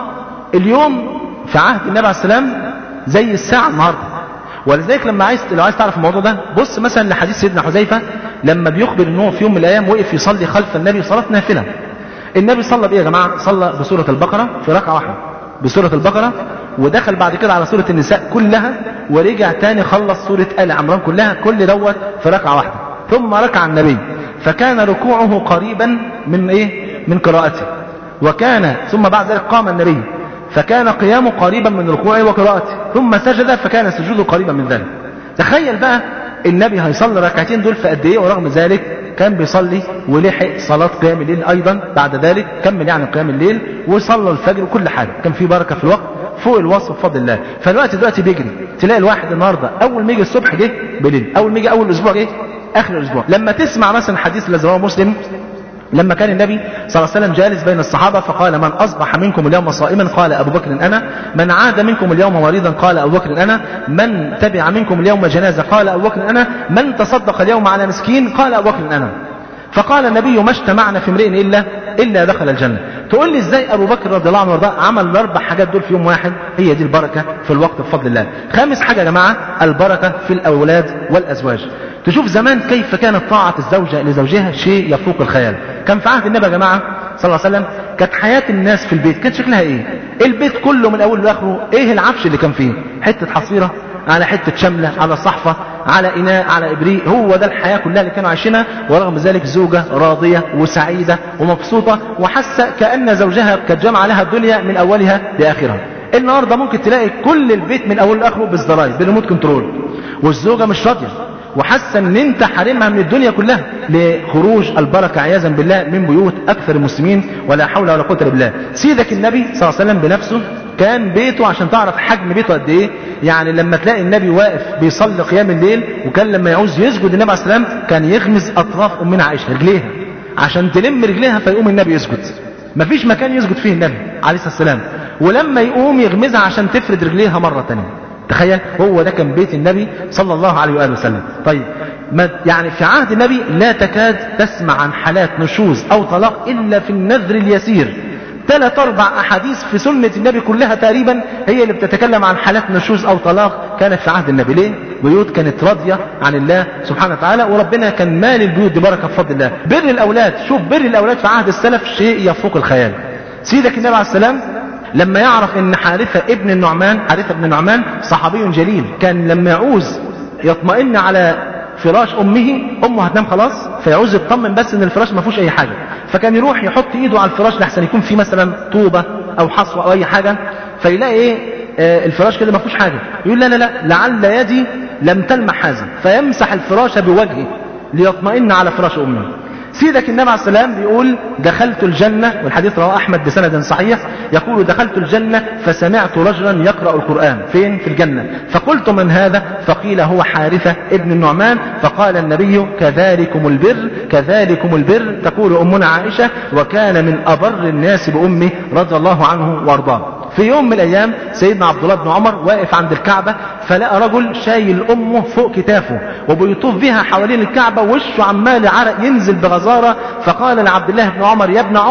اليوم في عهد النبي عليه السلام زي الساعة النهاردة. ولذلك لما عايز لو عايز تعرف الموضوع ده بص مثلا لحديث سيدنا حذيفة لما بيخبر ان هو في يوم من الايام وقف يصلي خلف النبي صلاة نافلة. النبي صلى بايه يا جماعة؟ صلى بسورة البقرة في ركعة واحدة، بسورة البقرة، ودخل بعد كده على سورة النساء كلها، ورجع تاني خلص سورة آل عمران كلها، كل دوت في ركعة واحدة. ثم ركع النبي فكان ركوعه قريبا من ايه؟ من قراءته، وكان ثم بعد ذلك قام النبي فكان قيامه قريبا من ركوعه وقراءته، ثم سجد فكان سجوده قريبا من ذلك. تخيل بقى النبي هيصلي ركعتين دول في قد ايه، ورغم ذلك كان بيصلي ولحق صلاة قيام الليل ايضا بعد ذلك، كمل يعني قيام الليل وصلى الفجر وكل حاجة، كان في بركة في الوقت فوق الوصف بفضل الله. فالوقت دلوقتي بيجري، تلاقي الواحد النهارده اول ما يجي الصبح جه بالليل، اول ما يجي اول الاسبوع جه اخر الاسبوع. لما تسمع مثلا حديث الذي رواه مسلم لما كان النبي صلى الله عليه وسلم جالس بين الصحابة فقال من أصبح منكم اليوم صائما قال أبو بكر أنا، من عاد منكم اليوم مريضا قال أبو بكر أنا، من تبع منكم اليوم جنازة قال أبو بكر أنا، من تصدق اليوم على مسكين قال أبو بكر أنا. فقال النبي ما اجتمعنا في امرئ إلا إلا دخل الجنة. تقول لي ازاي أبو بكر رضي الله عنه وارضاه عمل الأربع حاجات دول في يوم واحد؟ هي دي البركة في الوقت بفضل الله. خامس حاجة يا جماعة البركة في الأولاد والأزواج. تشوف زمان كيف كانت طاعة الزوجة لزوجها شيء يفوق الخيال. كان في عهد النبي يا جماعة صلى الله عليه وسلم كانت حياة الناس في البيت كانت شكلها ايه؟ البيت كله من أول لآخره ايه العفش اللي كان فيه؟ حتة حصيرة على حتة شملة على صحفة على إناء على إبريق، هو ده الحياة كلها اللي كانوا عايشينها. ورغم ذلك زوجة راضية وسعيدة ومبسوطة وحاسة كأن زوجها قد جمع لها الدنيا من أولها لآخرها. النهاردة ممكن تلاقي كل البيت من أول لآخره بالزراير بالريموت كنترول، والزوجة مش راضية وحاسه ان انت حارمها من الدنيا كلها لخروج البركه عياذا بالله من بيوت اكثر المسلمين، ولا حول ولا قوه الا بالله. سيدك النبي صلى الله عليه وسلم بنفسه كان بيته، عشان تعرف حجم بيته قد ايه، يعني لما تلاقي النبي واقف بيصلي قيام الليل، وكان لما يعوز يسجد النبي عليه السلام كان يغمز اطراف امنا عائشه رجليها عشان تلم رجليها فيقوم النبي يسجد. مفيش مكان يسجد فيه النبي عليه الصلاه والسلام، ولما يقوم يغمزها عشان تفرد رجليها مره ثانيه. تخيل، هو ده كان بيت النبي صلى الله عليه وآله وسلم. طيب ما يعني في عهد النبي لا تكاد تسمع عن حالات نشوز أو طلاق إلا في النذر اليسير. ثلاث أربع أحاديث في سنة النبي كلها تقريبا هي اللي بتتكلم عن حالات نشوز أو طلاق كانت في عهد النبي. ليه؟ بيوت كانت راضية عن الله سبحانه وتعالى، وربنا كان مال البيوت ببركة بفضل الله. بر الأولاد، شوف بر الأولاد في عهد السلف شيء يفوق الخيال. سيدك النبي عليه السلام لما يعرف ان حارثة ابن النعمان، حارثة ابن النعمان صحابي جليل، كان لما يعوز يطمئن على فراش امه، امه هتنام خلاص، فيعوز يطمن بس ان الفراش ما فيهوش اي حاجة، فكان يروح يحط ايده على الفراش لحسن يكون فيه مثلا طوبة او حصوة او اي حاجة، فيلاقي ايه آه الفراش كده ما فيهوش حاجة، يقول لا لا لا لعل يدي لم تلمح هذا، فيمسح الفراش بوجهه ليطمئن على فراش امه. سيدك النبي عليه السلام بيقول دخلت الجنة، والحديث رواه أحمد بسند صحيح، يقول دخلت الجنة فسمعت رجلا يقرأ القرآن. فين؟ في الجنة. فقلت من هذا؟ فقيل هو حارثة ابن النعمان. فقال النبي كذلكم البر كذلكم البر، تقول أمنا عائشة وكان من أبر الناس بأمه رضي الله عنه وارضاه. في يوم من الأيام سيدنا عبد الله بن عمر واقف عند الكعبة، فلقى رجل شايل أمه فوق كتافه وبيطوف بها حوالين الكعبة، وشه عمال عرق ينزل بغزارة. فقال لعبد الله بن عمر يا ابن عمر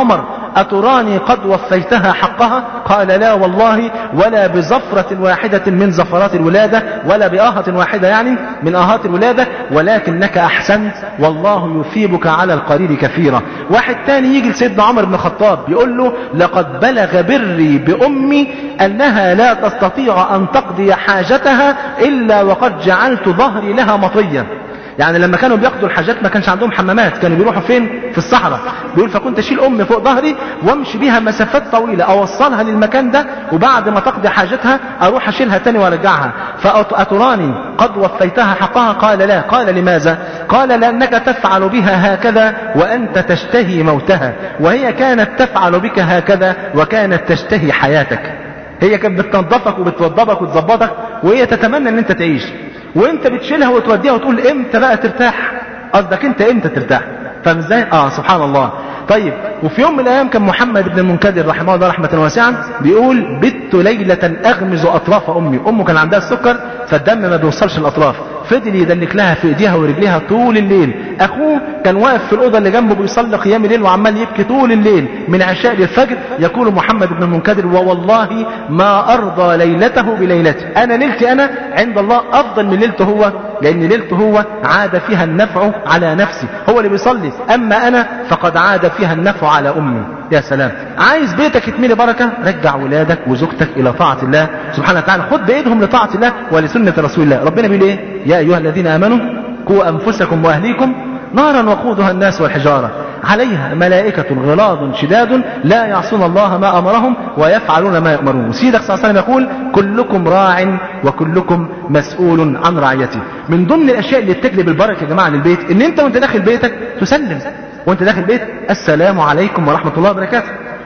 أتراني قد وفيتها حقها؟ قال لا والله، ولا بزفرة واحدة من زفرات الولادة، ولا بآهة واحدة يعني من آهات الولادة، ولكنك أحسنت والله يثيبك على القليل كثيرا. واحد تاني يجي لسيدنا عمر بن الخطاب يقول له لقد بلغ بري بأمي أنها لا تستطيع أن تقضي حاجتها إلا وقد جعلت ظهري لها مطيا. يعني لما كانوا بياخدوا الحاجات ما كانش عندهم حمامات، كانوا بيروحوا فين؟ في الصحراء. بيقول فكنت اشيل امي فوق ظهري وامشي بيها مسافات طويله اوصلها للمكان ده، وبعد ما تقضي حاجتها اروح اشيلها تاني وارجعها. فاتراني قد وفيتها حقها؟ قال لا. قال لماذا؟ قال لانك تفعل بها هكذا وانت تشتهي موتها، وهي كانت تفعل بك هكذا وكانت تشتهي حياتك. هي كانت بتنظفك وبتوضبك وتظبطك وهي تتمنى ان انت تعيش، وانت بتشيلها وتوديها وتقول امتى بقى ترتاح؟ قصدك انت امتى ترتاح؟ فاهم ازاي؟ اه سبحان الله. طيب وفي يوم من الايام كان محمد بن المنكدر رحمه الله رحمه واسعه بيقول بت ليله اغمز اطراف امي. امه كان عندها السكر فالدم ما بيوصلش الاطراف، فضل يدلك لها في ايديها ورجليها طول الليل. اخوه كان واقف في الاوضه اللي جنبه بيصلي قيام الليل وعمال يبكي طول الليل من عشاء للفجر. يقول محمد بن المنكدر ووالله ما ارضى ليلته بليلتي، انا ليلتي انا عند الله افضل من ليلته هو، لان ليلته هو عاد فيها النفع على نفسي، هو اللي بيصلي، اما انا فقد عاد فيها النفع على امي. يا سلام. عايز بيتك يتملي بركه؟ رجع ولادك وزوجتك الى طاعه الله سبحانه وتعالى، خد بايدهم لطاعه الله ولسنه رسول الله. ربنا بيقول ايه؟ يا ايها الذين امنوا قوا انفسكم واهليكم نارا وقودها الناس والحجاره عليها ملائكه غلاظ شداد لا يعصون الله ما امرهم ويفعلون ما يؤمرون. وسيدك صلى الله عليه وسلم يقول كلكم راع وكلكم مسؤول عن رعيته. من ضمن الاشياء اللي بتجلب البركه يا جماعه للبيت ان انت وانت داخل بيتك تسلم، وانت داخل بيت السلام عليكم ورحمه الله وبركاته.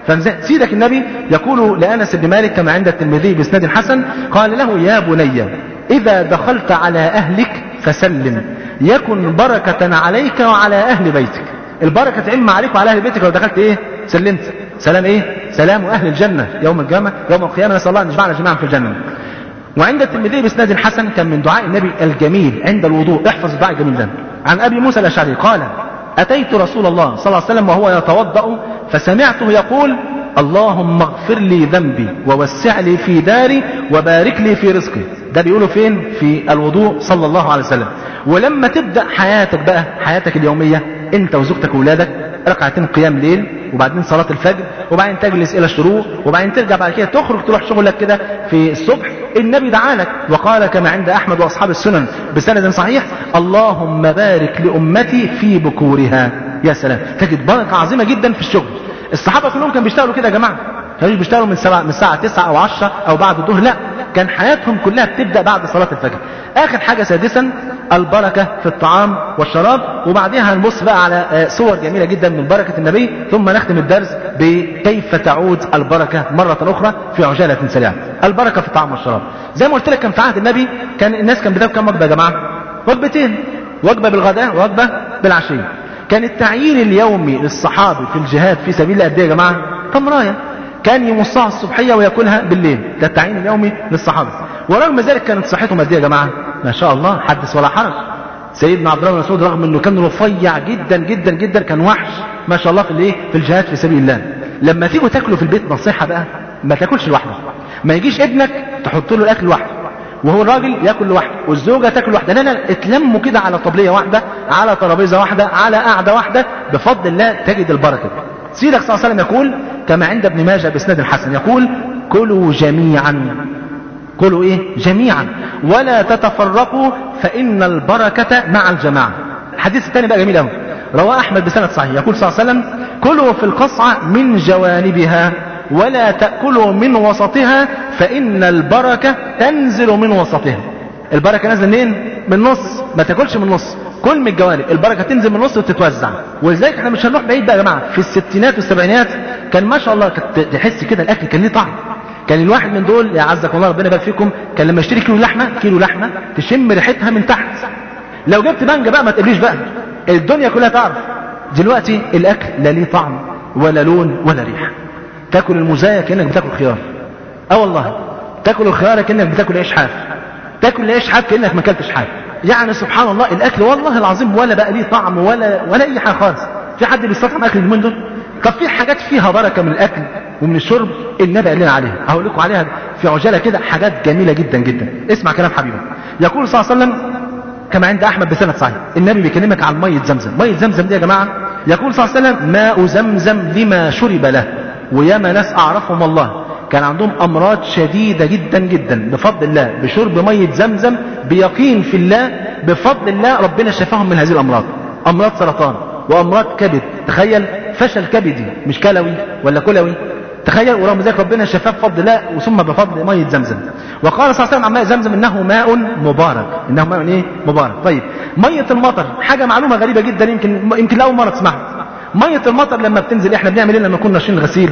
فسيدك النبي يقول لأنس بن مالك كما عند الترمذي بإسناد حسن قال له يا بني إذا دخلت على أهلك فسلم يكن بركة عليك وعلى أهل بيتك. البركة تعم عليك وعلى أهل بيتك لو دخلت إيه؟ سلمت. سلام إيه؟ سلام أهل الجنة يوم القيامة يوم القيامة، نسأل الله أن يجمعنا جميعا في الجنة. وعند الترمذي بإسناد حسن كان من دعاء النبي الجميل عند الوضوء، احفظ الدعاء الجميل ده، عن أبي موسى الأشعري قال أتيت رسول الله صلى الله عليه وسلم وهو يتوضأ فسمعته يقول اللهم اغفر لي ذنبي ووسع لي في داري وبارك لي في رزقي. ده بيقوله فين؟ في الوضوء صلى الله عليه وسلم. ولما تبدأ حياتك بقى حياتك اليومية انت وزوجتك وولادك ركعتين قيام ليل وبعدين صلاة الفجر وبعدين تجلس الى الشروق وبعدين ترجع بعد كده تخرج تروح شغلك كده في الصبح، النبي دعالك وقال كما عند احمد واصحاب السنن بسند صحيح اللهم بارك لامتي في بكورها. يا سلام، تجد بركة عظيمة جدا في الشغل. الصحابة كلهم كانوا بيشتغلوا كده يا جماعة، كانوا بيشتغلوا من سبعة من الساعة تسعة او عشرة او بعد الظهر، لا كان حياتهم كلها بتبدأ بعد صلاة الفجر. اخر حاجة سادسا البركة في الطعام والشراب، وبعدها هنبص بقى على صور جميلة جدا من بركة النبي، ثم نختم الدرس بكيف تعود البركة مرة اخرى في عجالة سريعة. البركة في الطعام والشراب زي ما قلت لك كان في عهد النبي كان الناس كان بتاكل كم وجبة يا جماعة؟ وجبتين، وجبة بالغداء ووجبة بالعشية. كان التعيين اليومي للصحابي في الجهاد في سبيل الله قد ايه يا جماعة؟ تمراية كان يمصها الصبحية ويأكلها بالليل، ده التعيين اليومي للصحابة. ورغم ذلك كانت صحتهم قد ايه يا جماعة؟ ما شاء الله حدث ولا حرج. سيدنا عبد الله بن مسعود رغم انه كان رفيع جدا جدا جدا كان وحش ما شاء الله في الايه؟ في الجهاد في سبيل الله. لما تيجوا تاكلوا في البيت نصيحة بقى ما تاكلش لوحده، ما يجيش ابنك تحط له الاكل لوحده وهو الراجل ياكل لوحده والزوجه تاكل لوحدها، لا لا اتلموا كده على طبليه واحده على ترابيزه واحده على قعده واحده، بفضل الله تجد البركه. سيدك صلى الله عليه وسلم يقول كما عند ابن ماجه باسناد الحسن يقول كلوا جميعا، كلوا ايه؟ جميعا ولا تتفرقوا فان البركه مع الجماعه. الحديث الثاني بقى جميل قوي، رواه احمد بسند صحيح يقول صلى الله عليه وسلم كلوا في القصعه من جوانبها ولا تأكلوا من وسطها فإن البركة تنزل من وسطها. البركة نازله منين؟ من النص، ما تاكلش من النص، كل من الجوانب، البركة تنزل من النص وتتوزع. ولذلك احنا مش هنروح بعيد بقى يا جماعة، في الستينات والسبعينات كان ما شاء الله كنت تحس كده الأكل كان ليه طعم. كان الواحد من دول يا عزكم الله ربنا يبارك فيكم كان لما يشتري كيلو لحمة كيلو لحمة تشم ريحتها من تحت. لو جبت بنجة بقى ما تقليش بقى، الدنيا كلها تعرف. دلوقتي الأكل لا ليه طعم ولا لون ولا ريحة. تاكل المزايا كأنك بتاكل خيار، اه والله تاكل الخيار كأنك بتاكل عيش حاف، تاكل العيش حاف كأنك ما اكلتش حاف. يعني سبحان الله الاكل والله العظيم ولا بقى ليه طعم ولا ولا اي حاجه خالص. في حد بيستطعم اكل اليومين دول؟ طب في حاجات فيها بركة من الأكل ومن الشرب النبي قال لنا عليها، هقول لكم عليها في عجالة كده حاجات جميلة جدا جدا. اسمع كلام حبيبك. يقول صلى الله عليه وسلم كما عند أحمد بسند صحيح، النبي بيكلمك عن مية زمزم. مية زمزم دي يا جماعة يقول صلى الله عليه وسلم ماء زمزم لما شرب له. وياما ناس أعرفهم الله كان عندهم أمراض شديدة جدا جدا بفضل الله بشرب مية زمزم بيقين في الله، بفضل الله ربنا شفاهم من هذه الأمراض. أمراض سرطان وأمراض كبد، تخيل فشل كبدي مش كلوي ولا كلوي، تخيل، ورغم ذلك ربنا شفاه بفضل الله وثم بفضل مية زمزم. وقال صلى الله عليه وسلم عن ماء زمزم انه ماء مبارك، انه ماء ايه مبارك. طيب مية المطر حاجة معلومة غريبة جدا، يمكن يمكن لأول مرة تسمعها. مية المطر لما بتنزل احنا بنعمل ايه لما كنا ناشرين غسيل؟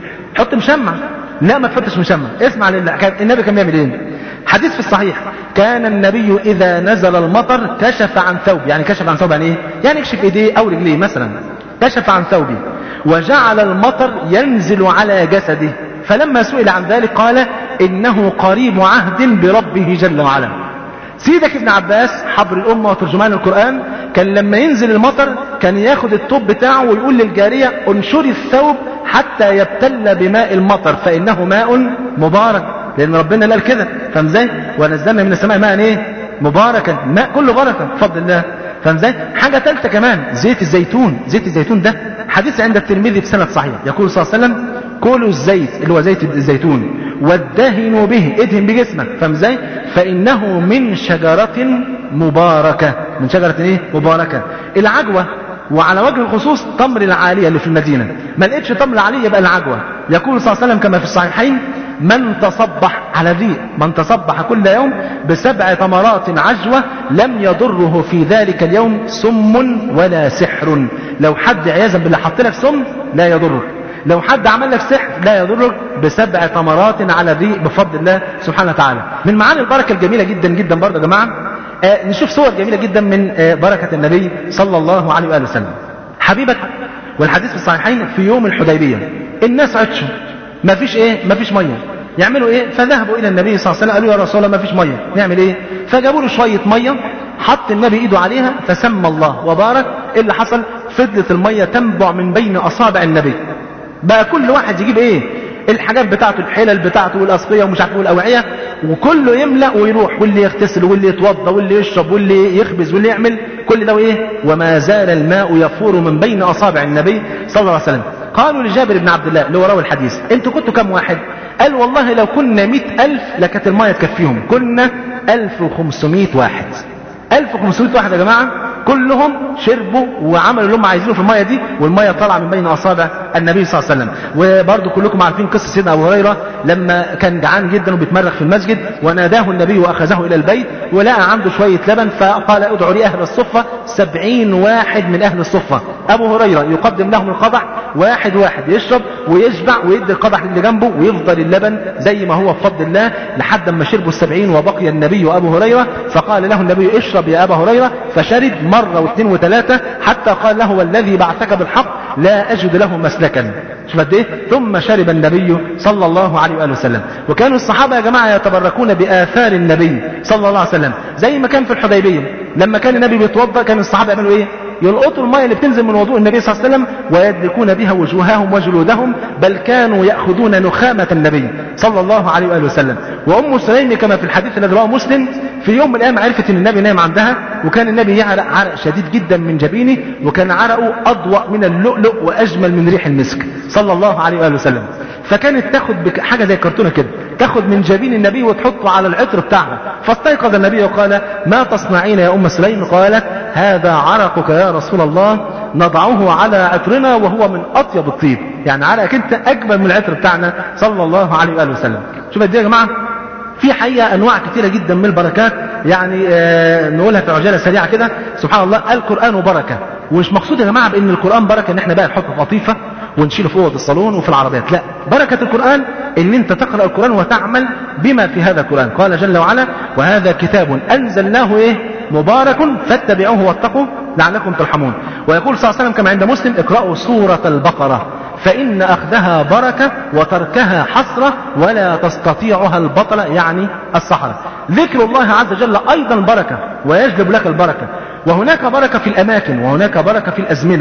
حط مشمع. لا ما تحطش مشمع، اسمع لله. كان النبي كان بيعمل ايه؟ حديث في الصحيح كان النبي اذا نزل المطر كشف عن ثوب. يعني كشف عن ثوب يعني ايه؟ يعني يكشف ايديه او رجليه مثلا، كشف عن ثوبه وجعل المطر ينزل على جسده. فلما سئل عن ذلك قال إنه قريب عهد بربه جل وعلا. سيدك ابن عباس حبر الأمة وترجمان القرآن كان لما ينزل المطر كان ياخد الطوب بتاعه ويقول للجارية انشري الثوب حتى يبتل بماء المطر فإنه ماء مبارك، لأن ربنا قال كده. فاهم ازاي؟ ونزلنا من السماء ماء ايه مباركا، ماء كله بركة بفضل الله. فاهم ازاي؟ حاجة ثالثة كمان زيت الزيتون. زيت الزيتون ده حديث عند الترمذي بسند صحيح، يقول صلى الله عليه وسلم كلوا الزيت اللي هو زيت الزيتون وادهنوا به، ادهن بجسمك. فاهم ازاي؟ فإنه من شجرة مباركة، من شجرة ايه مباركة. العجوة وعلى وجه الخصوص تمر العالية اللي في المدينة، ما لقيتش تمر العالية يبقى العجوة. يقول صلى الله عليه وسلم كما في الصحيحين من تصبح على الريق، من تصبح كل يوم بسبع تمرات عجوة لم يضره في ذلك اليوم سم ولا سحر. لو حد عياذا بالله حط لك سم لا يضرك، لو حد عمل لك سحر لا يضرك، بسبع تمرات على الريق بفضل الله سبحانه وتعالى. من معاني البركة الجميلة جدا جدا برضه يا جماعة آه نشوف صور جميلة جدا من آه بركة النبي صلى الله عليه وآله وسلم. حبيبك والحديث في الصحيحين في يوم الحديبية الناس عطشوا، ما فيش ايه ما فيش ميه، يعملوا ايه؟ فذهبوا الى النبي صلى الله عليه وسلم قالوا يا رسول الله ما فيش ميه، نعمل ايه؟ فجابوا له شويه ميه، حط النبي ايده عليها فسمى الله وبارك. ايه اللي حصل؟ فضلت الميه تنبع من بين اصابع النبي. بقى كل واحد يجيب ايه الحاجات بتاعته، الحلل بتاعته والأصفية ومش عارف والأوعية، وكله يملأ ويروح، واللي يغتسل واللي يتوضى واللي يشرب واللي يخبز واللي يعمل كل ده ايه. وما زال الماء يفور من بين أصابع النبي صلى الله عليه وسلم. قالوا لجابر بن عبد الله اللي هو راوي الحديث انتوا كنتوا كم واحد؟ قال والله لو كنا مئة ألف لكانت الماء تكفيهم، كنا ألف وخمسمائة واحد. ألف وخمسمائة واحد يا جماعة كلهم شربوا وعملوا اللي هم عايزينه في المية دي، والمية طالعة من بين أصابع النبي صلى الله عليه وسلم. وبرضه كلكم عارفين قصة سيدنا أبو هريرة لما كان جعان جدا وبيتمرغ في المسجد، وناداه النبي وأخذه إلى البيت ولقى عنده شوية لبن، فقال ادعوا لي أهل الصفة. سبعين واحد من أهل الصفة أبو هريرة يقدم لهم القدح واحد واحد، يشرب ويشبع ويدي القدح اللي جنبه، ويفضل اللبن زي ما هو بفضل الله لحد ما شربوا السبعين. وبقي النبي وأبو هريرة، فقال له النبي اشرب يا أبا هريرة، فشرب مرة واثنين وثلاثة حتى قال له والذي بعثك بالحق لا أجد له مسلكا. شوف قد ايه. ثم شرب النبي صلى الله عليه وآله وسلم. وكانوا الصحابة يا جماعة يتبركون بآثار النبي صلى الله عليه وسلم، زي ما كان في الحديبية لما كان النبي بيتوضأ كان الصحابة يعملوا ايه؟ يلقطوا الماء اللي بتنزل من وضوء النبي صلى الله عليه وسلم ويدلكون بها وجوههم وجلودهم، بل كانوا يأخذون نخامة النبي صلى الله عليه وآله وسلم. وأم سليم كما في الحديث الذي رواه مسلم في يوم من الأيام عرفت أن النبي نام عندها، وكان النبي يعرق عرق شديد جدا من جبينه، وكان عرقه أضوأ من اللؤلؤ وأجمل من ريح المسك صلى الله عليه وآله وسلم. فكانت تاخد حاجة زي كرتونة كده، تاخد من جبين النبي وتحطه على العطر بتاعها. فاستيقظ النبي وقال ما تصنعين يا أم سليم؟ قالت هذا عرقك يا رسول الله، نضعه على عطرنا وهو من أطيب الطيب. يعني عرقك انت أجمل من العطر بتاعنا صلى الله عليه وآله وسلم. شوف قد ايه يا جماعة في حقيقة أنواع كثيرة جدا من البركات، يعني آه نقولها في عجالة سريعة كده. سبحان الله القرآن بركة، ومش مقصود يا جماعة بأن القرآن بركة ان احنا بقى نحطه في قطيفة ونشيله في اوضه الصالون وفي العربيات، لا. بركة القرآن ان انت تقرأ القرآن وتعمل بما في هذا القرآن. قال جل وعلا وهذا كتاب انزلناه ايه مبارك فاتبعوه واتقوا لعلكم ترحمون. ويقول صلى الله عليه وسلم كما عند مسلم اقرأوا سورة البقرة فإن أخذها بركة وتركها حسرة ولا تستطيعها البطلة، يعني الصحراء. ذكر الله عز وجل أيضا بركة ويجلب لك البركة. وهناك بركة في الأماكن وهناك بركة في الأزمنة.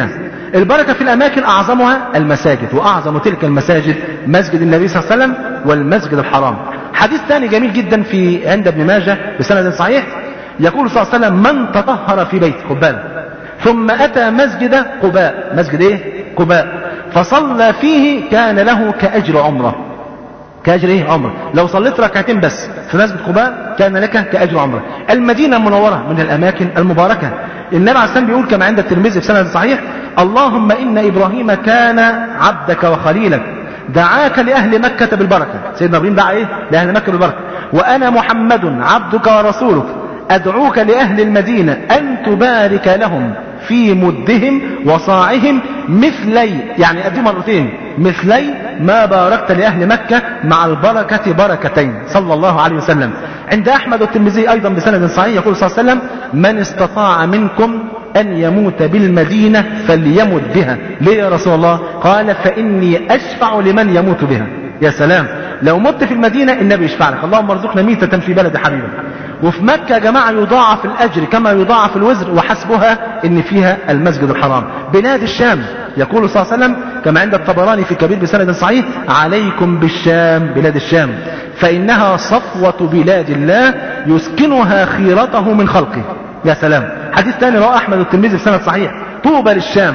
البركة في الأماكن أعظمها المساجد، وأعظم تلك المساجد مسجد النبي صلى الله عليه وسلم والمسجد الحرام. حديث ثاني جميل جدا في عند ابن ماجه بسند صحيح، يقول صلى الله عليه وسلم: من تطهر في بيته، خد بالك، ثم أتى مسجد قباء، مسجد إيه؟ قباء، فصلى فيه كان له كأجر عمره. كأجر إيه؟ عمره. لو صليت ركعتين بس في مسجد قباء كان لك كأجر عمره. المدينة المنورة من الأماكن المباركة. النبي عليه السلام بيقول كما عند الترمذي بسند صحيح: اللهم إن إبراهيم كان عبدك وخليلك دعاك لأهل مكة بالبركة. سيدنا إبراهيم دعا إيه؟ لأهل مكة بالبركة. وأنا محمد عبدك ورسولك أدعوك لأهل المدينة أن تبارك لهم في مدهم وصاعهم مثلي، يعني أدي مرتين، مثلي ما باركت لأهل مكة مع البركة بركتين، صلى الله عليه وسلم. عند أحمد والترمذي أيضا بسند صحيح يقول صلى الله عليه وسلم: من استطاع منكم أن يموت بالمدينة فليمت بها. ليه يا رسول الله؟ قال: فإني أشفع لمن يموت بها. يا سلام، لو مت في المدينة النبي يشفع لك. اللهم ارزقنا ميتة في بلد حبيبك. وفي مكة يا جماعة يضاعف الأجر كما يضاعف الوزر، وحسبها إن فيها المسجد الحرام. بلاد الشام يقول صلى الله عليه وسلم كما عند الطبراني في كبير بسند صحيح: عليكم بالشام، بلاد الشام، فإنها صفوة بلاد الله يسكنها خيرته من خلقه. يا سلام. حديث ثاني رواه أحمد والترمذي بسند صحيح: طوبى للشام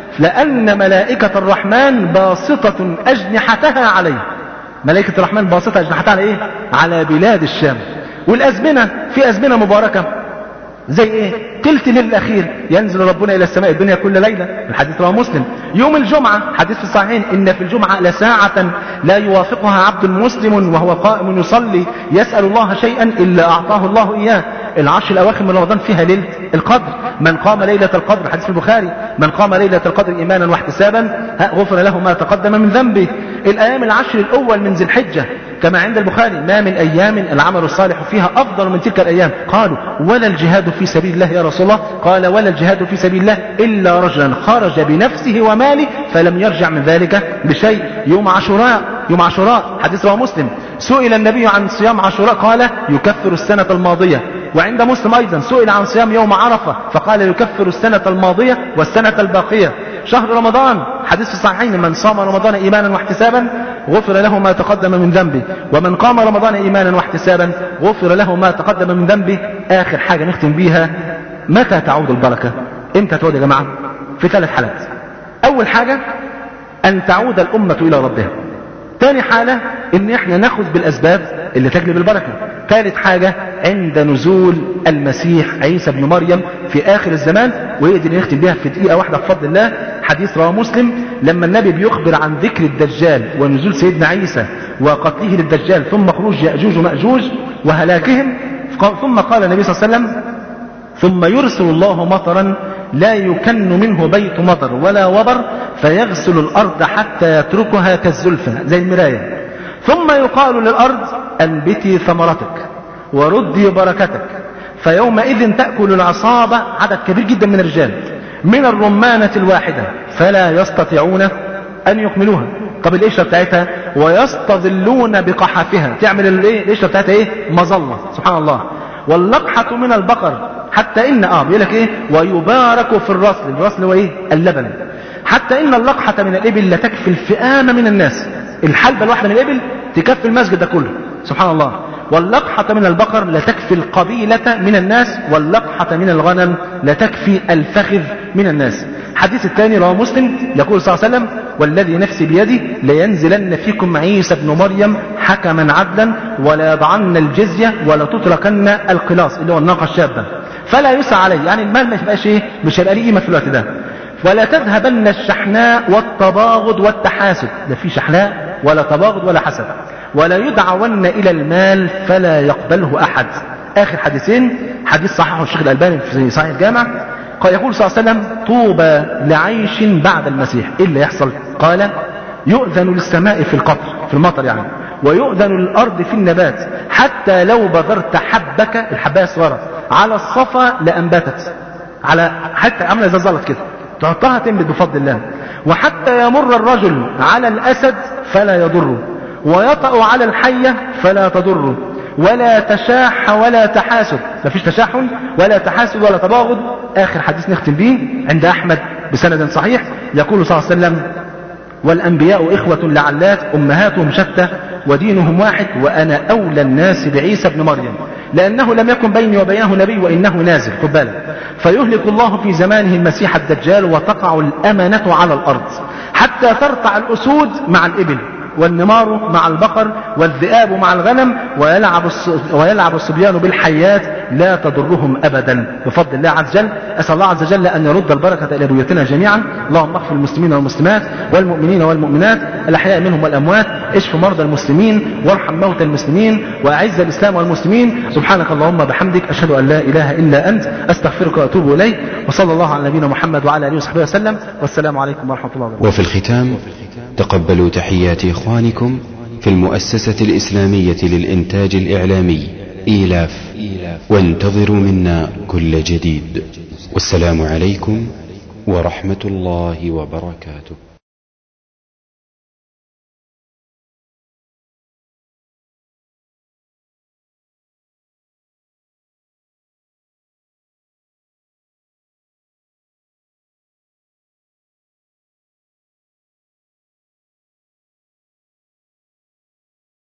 لأن ملائكة الرحمن باسطة أجنحتها عليه. ملائكة الرحمن باسطة أجنحتها على إيه؟ على بلاد الشام. والأزمنة، في أزمنة مباركة زي إيه؟ تلت الليل الأخير ينزل ربنا إلى السماء الدنيا كل ليلة، الحديث رواه مسلم. يوم الجمعة، حديث في الصحيحين: إن في الجمعة لساعة لا يوافقها عبد مسلم وهو قائم يصلي يسأل الله شيئا إلا أعطاه الله إياه. العشر الأواخر من رمضان فيها ليلة القدر. من قام ليلة القدر، حديث في البخاري: من قام ليلة القدر إيمانا واحتسابا غفر له ما تقدم من ذنبه. الأيام العشر الأول من ذي الحجة كما عند البخاري: ما من أيام العمل الصالح فيها أفضل من تلك الأيام. قالوا: ولا الجهاد في سبيل الله يا رسول الله؟ قال: ولا الجهاد في سبيل الله إلا رجلا خرج بنفسه وماله فلم يرجع من ذلك بشيء. يوم عاشوراء، يوم عاشوراء حديث رواه مسلم: سئل النبي عن صيام عاشوراء قال: يكفر السنة الماضية. وعند مسلم أيضا سئل عن صيام يوم عرفة فقال: يكفر السنة الماضية والسنة الباقية. شهر رمضان، حديث في الصحيحين: من صام رمضان إيمانا واحتسابا غفر له ما تقدم من ذنبه، ومن قام رمضان إيمانا واحتسابا غفر له ما تقدم من ذنبه. آخر حاجة نختم بيها: متى تعود البركة؟ امتى تعود يا جماعة؟ في ثلاث حالات. أول حاجة أن تعود الأمة إلى ربها. ثاني حالة ان احنا ناخذ بالاسباب اللي تجلب البركة. ثالث حاجة عند نزول المسيح عيسى بن مريم في اخر الزمان، وهي دي اللي نختم بها في دقيقة واحدة بفضل الله. حديث رواه مسلم لما النبي بيخبر عن ذكر الدجال ونزول سيدنا عيسى وقتله للدجال ثم خروج يأجوج ومأجوج وهلاكهم، ثم قال النبي صلى الله عليه وسلم: ثم يرسل الله مطرا لا يكن منه بيت مطر ولا وبر فيغسل الأرض حتى يتركها كالزلفة زي المراية، ثم يقال للأرض: أنبتي ثمرتك وردي بركتك، فيومئذ تأكل العصابة، عدد كبير جدا من الرجال، من الرمانة الواحدة فلا يستطيعون أن يكملوها. طب القشرة بتاعتها: ويستظلون بقحافها، تعمل الايه القشرة بتاعتها ايه؟ مظلة، سبحان الله. واللقحة من البقر حتى إن آه بيقول لك إيه؟ ويبارك في الرسل، الرسل هو إيه؟ اللبن. حتى إن اللقحة من الإبل لا تكفي الفئام من الناس، الحلبة الواحدة من الإبل تكفي المسجد ده كله، سبحان الله. واللقحة من البقر لا تكفي القبيلة من الناس، واللقحة من الغنم لا تكفي الفخذ من الناس. الحديث الثاني رواه مسلم يقول صلى الله عليه وسلم: والذي نفسي بيدي لينزلن فيكم عيسى بن مريم حكما عدلا ولا يضعن الجزية ولا تتركن القلاص، اللي هو الناقة الشابة، فلا يسعى عليه، يعني المال ما يبقاش ايه، مش هيبقى ليه قيمة في الوقت ده. ولا تذهبن الشحناء والتباغض والتحاسد، لا في شحناء ولا تباغض ولا حسد. ولا يدعون إلى المال فلا يقبله أحد. آخر حديثين، حديث صححه الشيخ الألباني في صحيح الجامع، قال يقول صلى الله عليه وسلم: طوبى لعيش بعد المسيح. إيه اللي يحصل؟ قال: يؤذن للسماء في القطر، في المطر يعني، ويؤذن للأرض في النبات، حتى لو بذرت حبك، الحباية الصغيرة، على الصفا لأنبتت، على حتى عامله زي الزلط كده تحطها تنبت بفضل الله. وحتى يمر الرجل على الأسد فلا يضره، ويطأ على الحية فلا تضره، ولا تشاح ولا تحاسد، مفيش تشاحن ولا تحاسد ولا تباغض. آخر حديث نختم به عند أحمد بسند صحيح يقول صلى الله عليه وسلم: والأنبياء إخوة لعلات أمهاتهم شتى ودينهم واحد وأنا أولى الناس بعيسى ابن مريم لأنه لم يكن بيني وبينه نبي وإنه نازل. خد بالك. فيهلك الله في زمانه المسيح الدجال وتقع الأمانة على الأرض حتى ترتع الأسود مع الإبل والنمار مع البقر والذئاب مع الغنم ويلعب ويلعب الصبيان بالحيات لا تضرهم أبدا بفضل الله عز وجل. أسأل الله عز وجل أن يرد البركة إلى بيوتنا جميعا. اللهم اغفر المسلمين والمسلمات والمؤمنين والمؤمنات الأحياء منهم والأموات، اشف مرضى المسلمين وارحم موتى المسلمين وأعز الإسلام والمسلمين. سبحانك اللهم بحمدك أشهد أن لا إله إلا أنت أستغفرك وأتوب إليك. وصلى الله على نبينا محمد وعلى آله وصحبه وسلم، والسلام عليكم ورحمة الله وبركاته. وفي الختام تقبلوا تحيات إخوانكم في المؤسسة الإسلامية للإنتاج الإعلامي إيلاف، وانتظروا منا كل جديد. والسلام عليكم ورحمة الله وبركاته.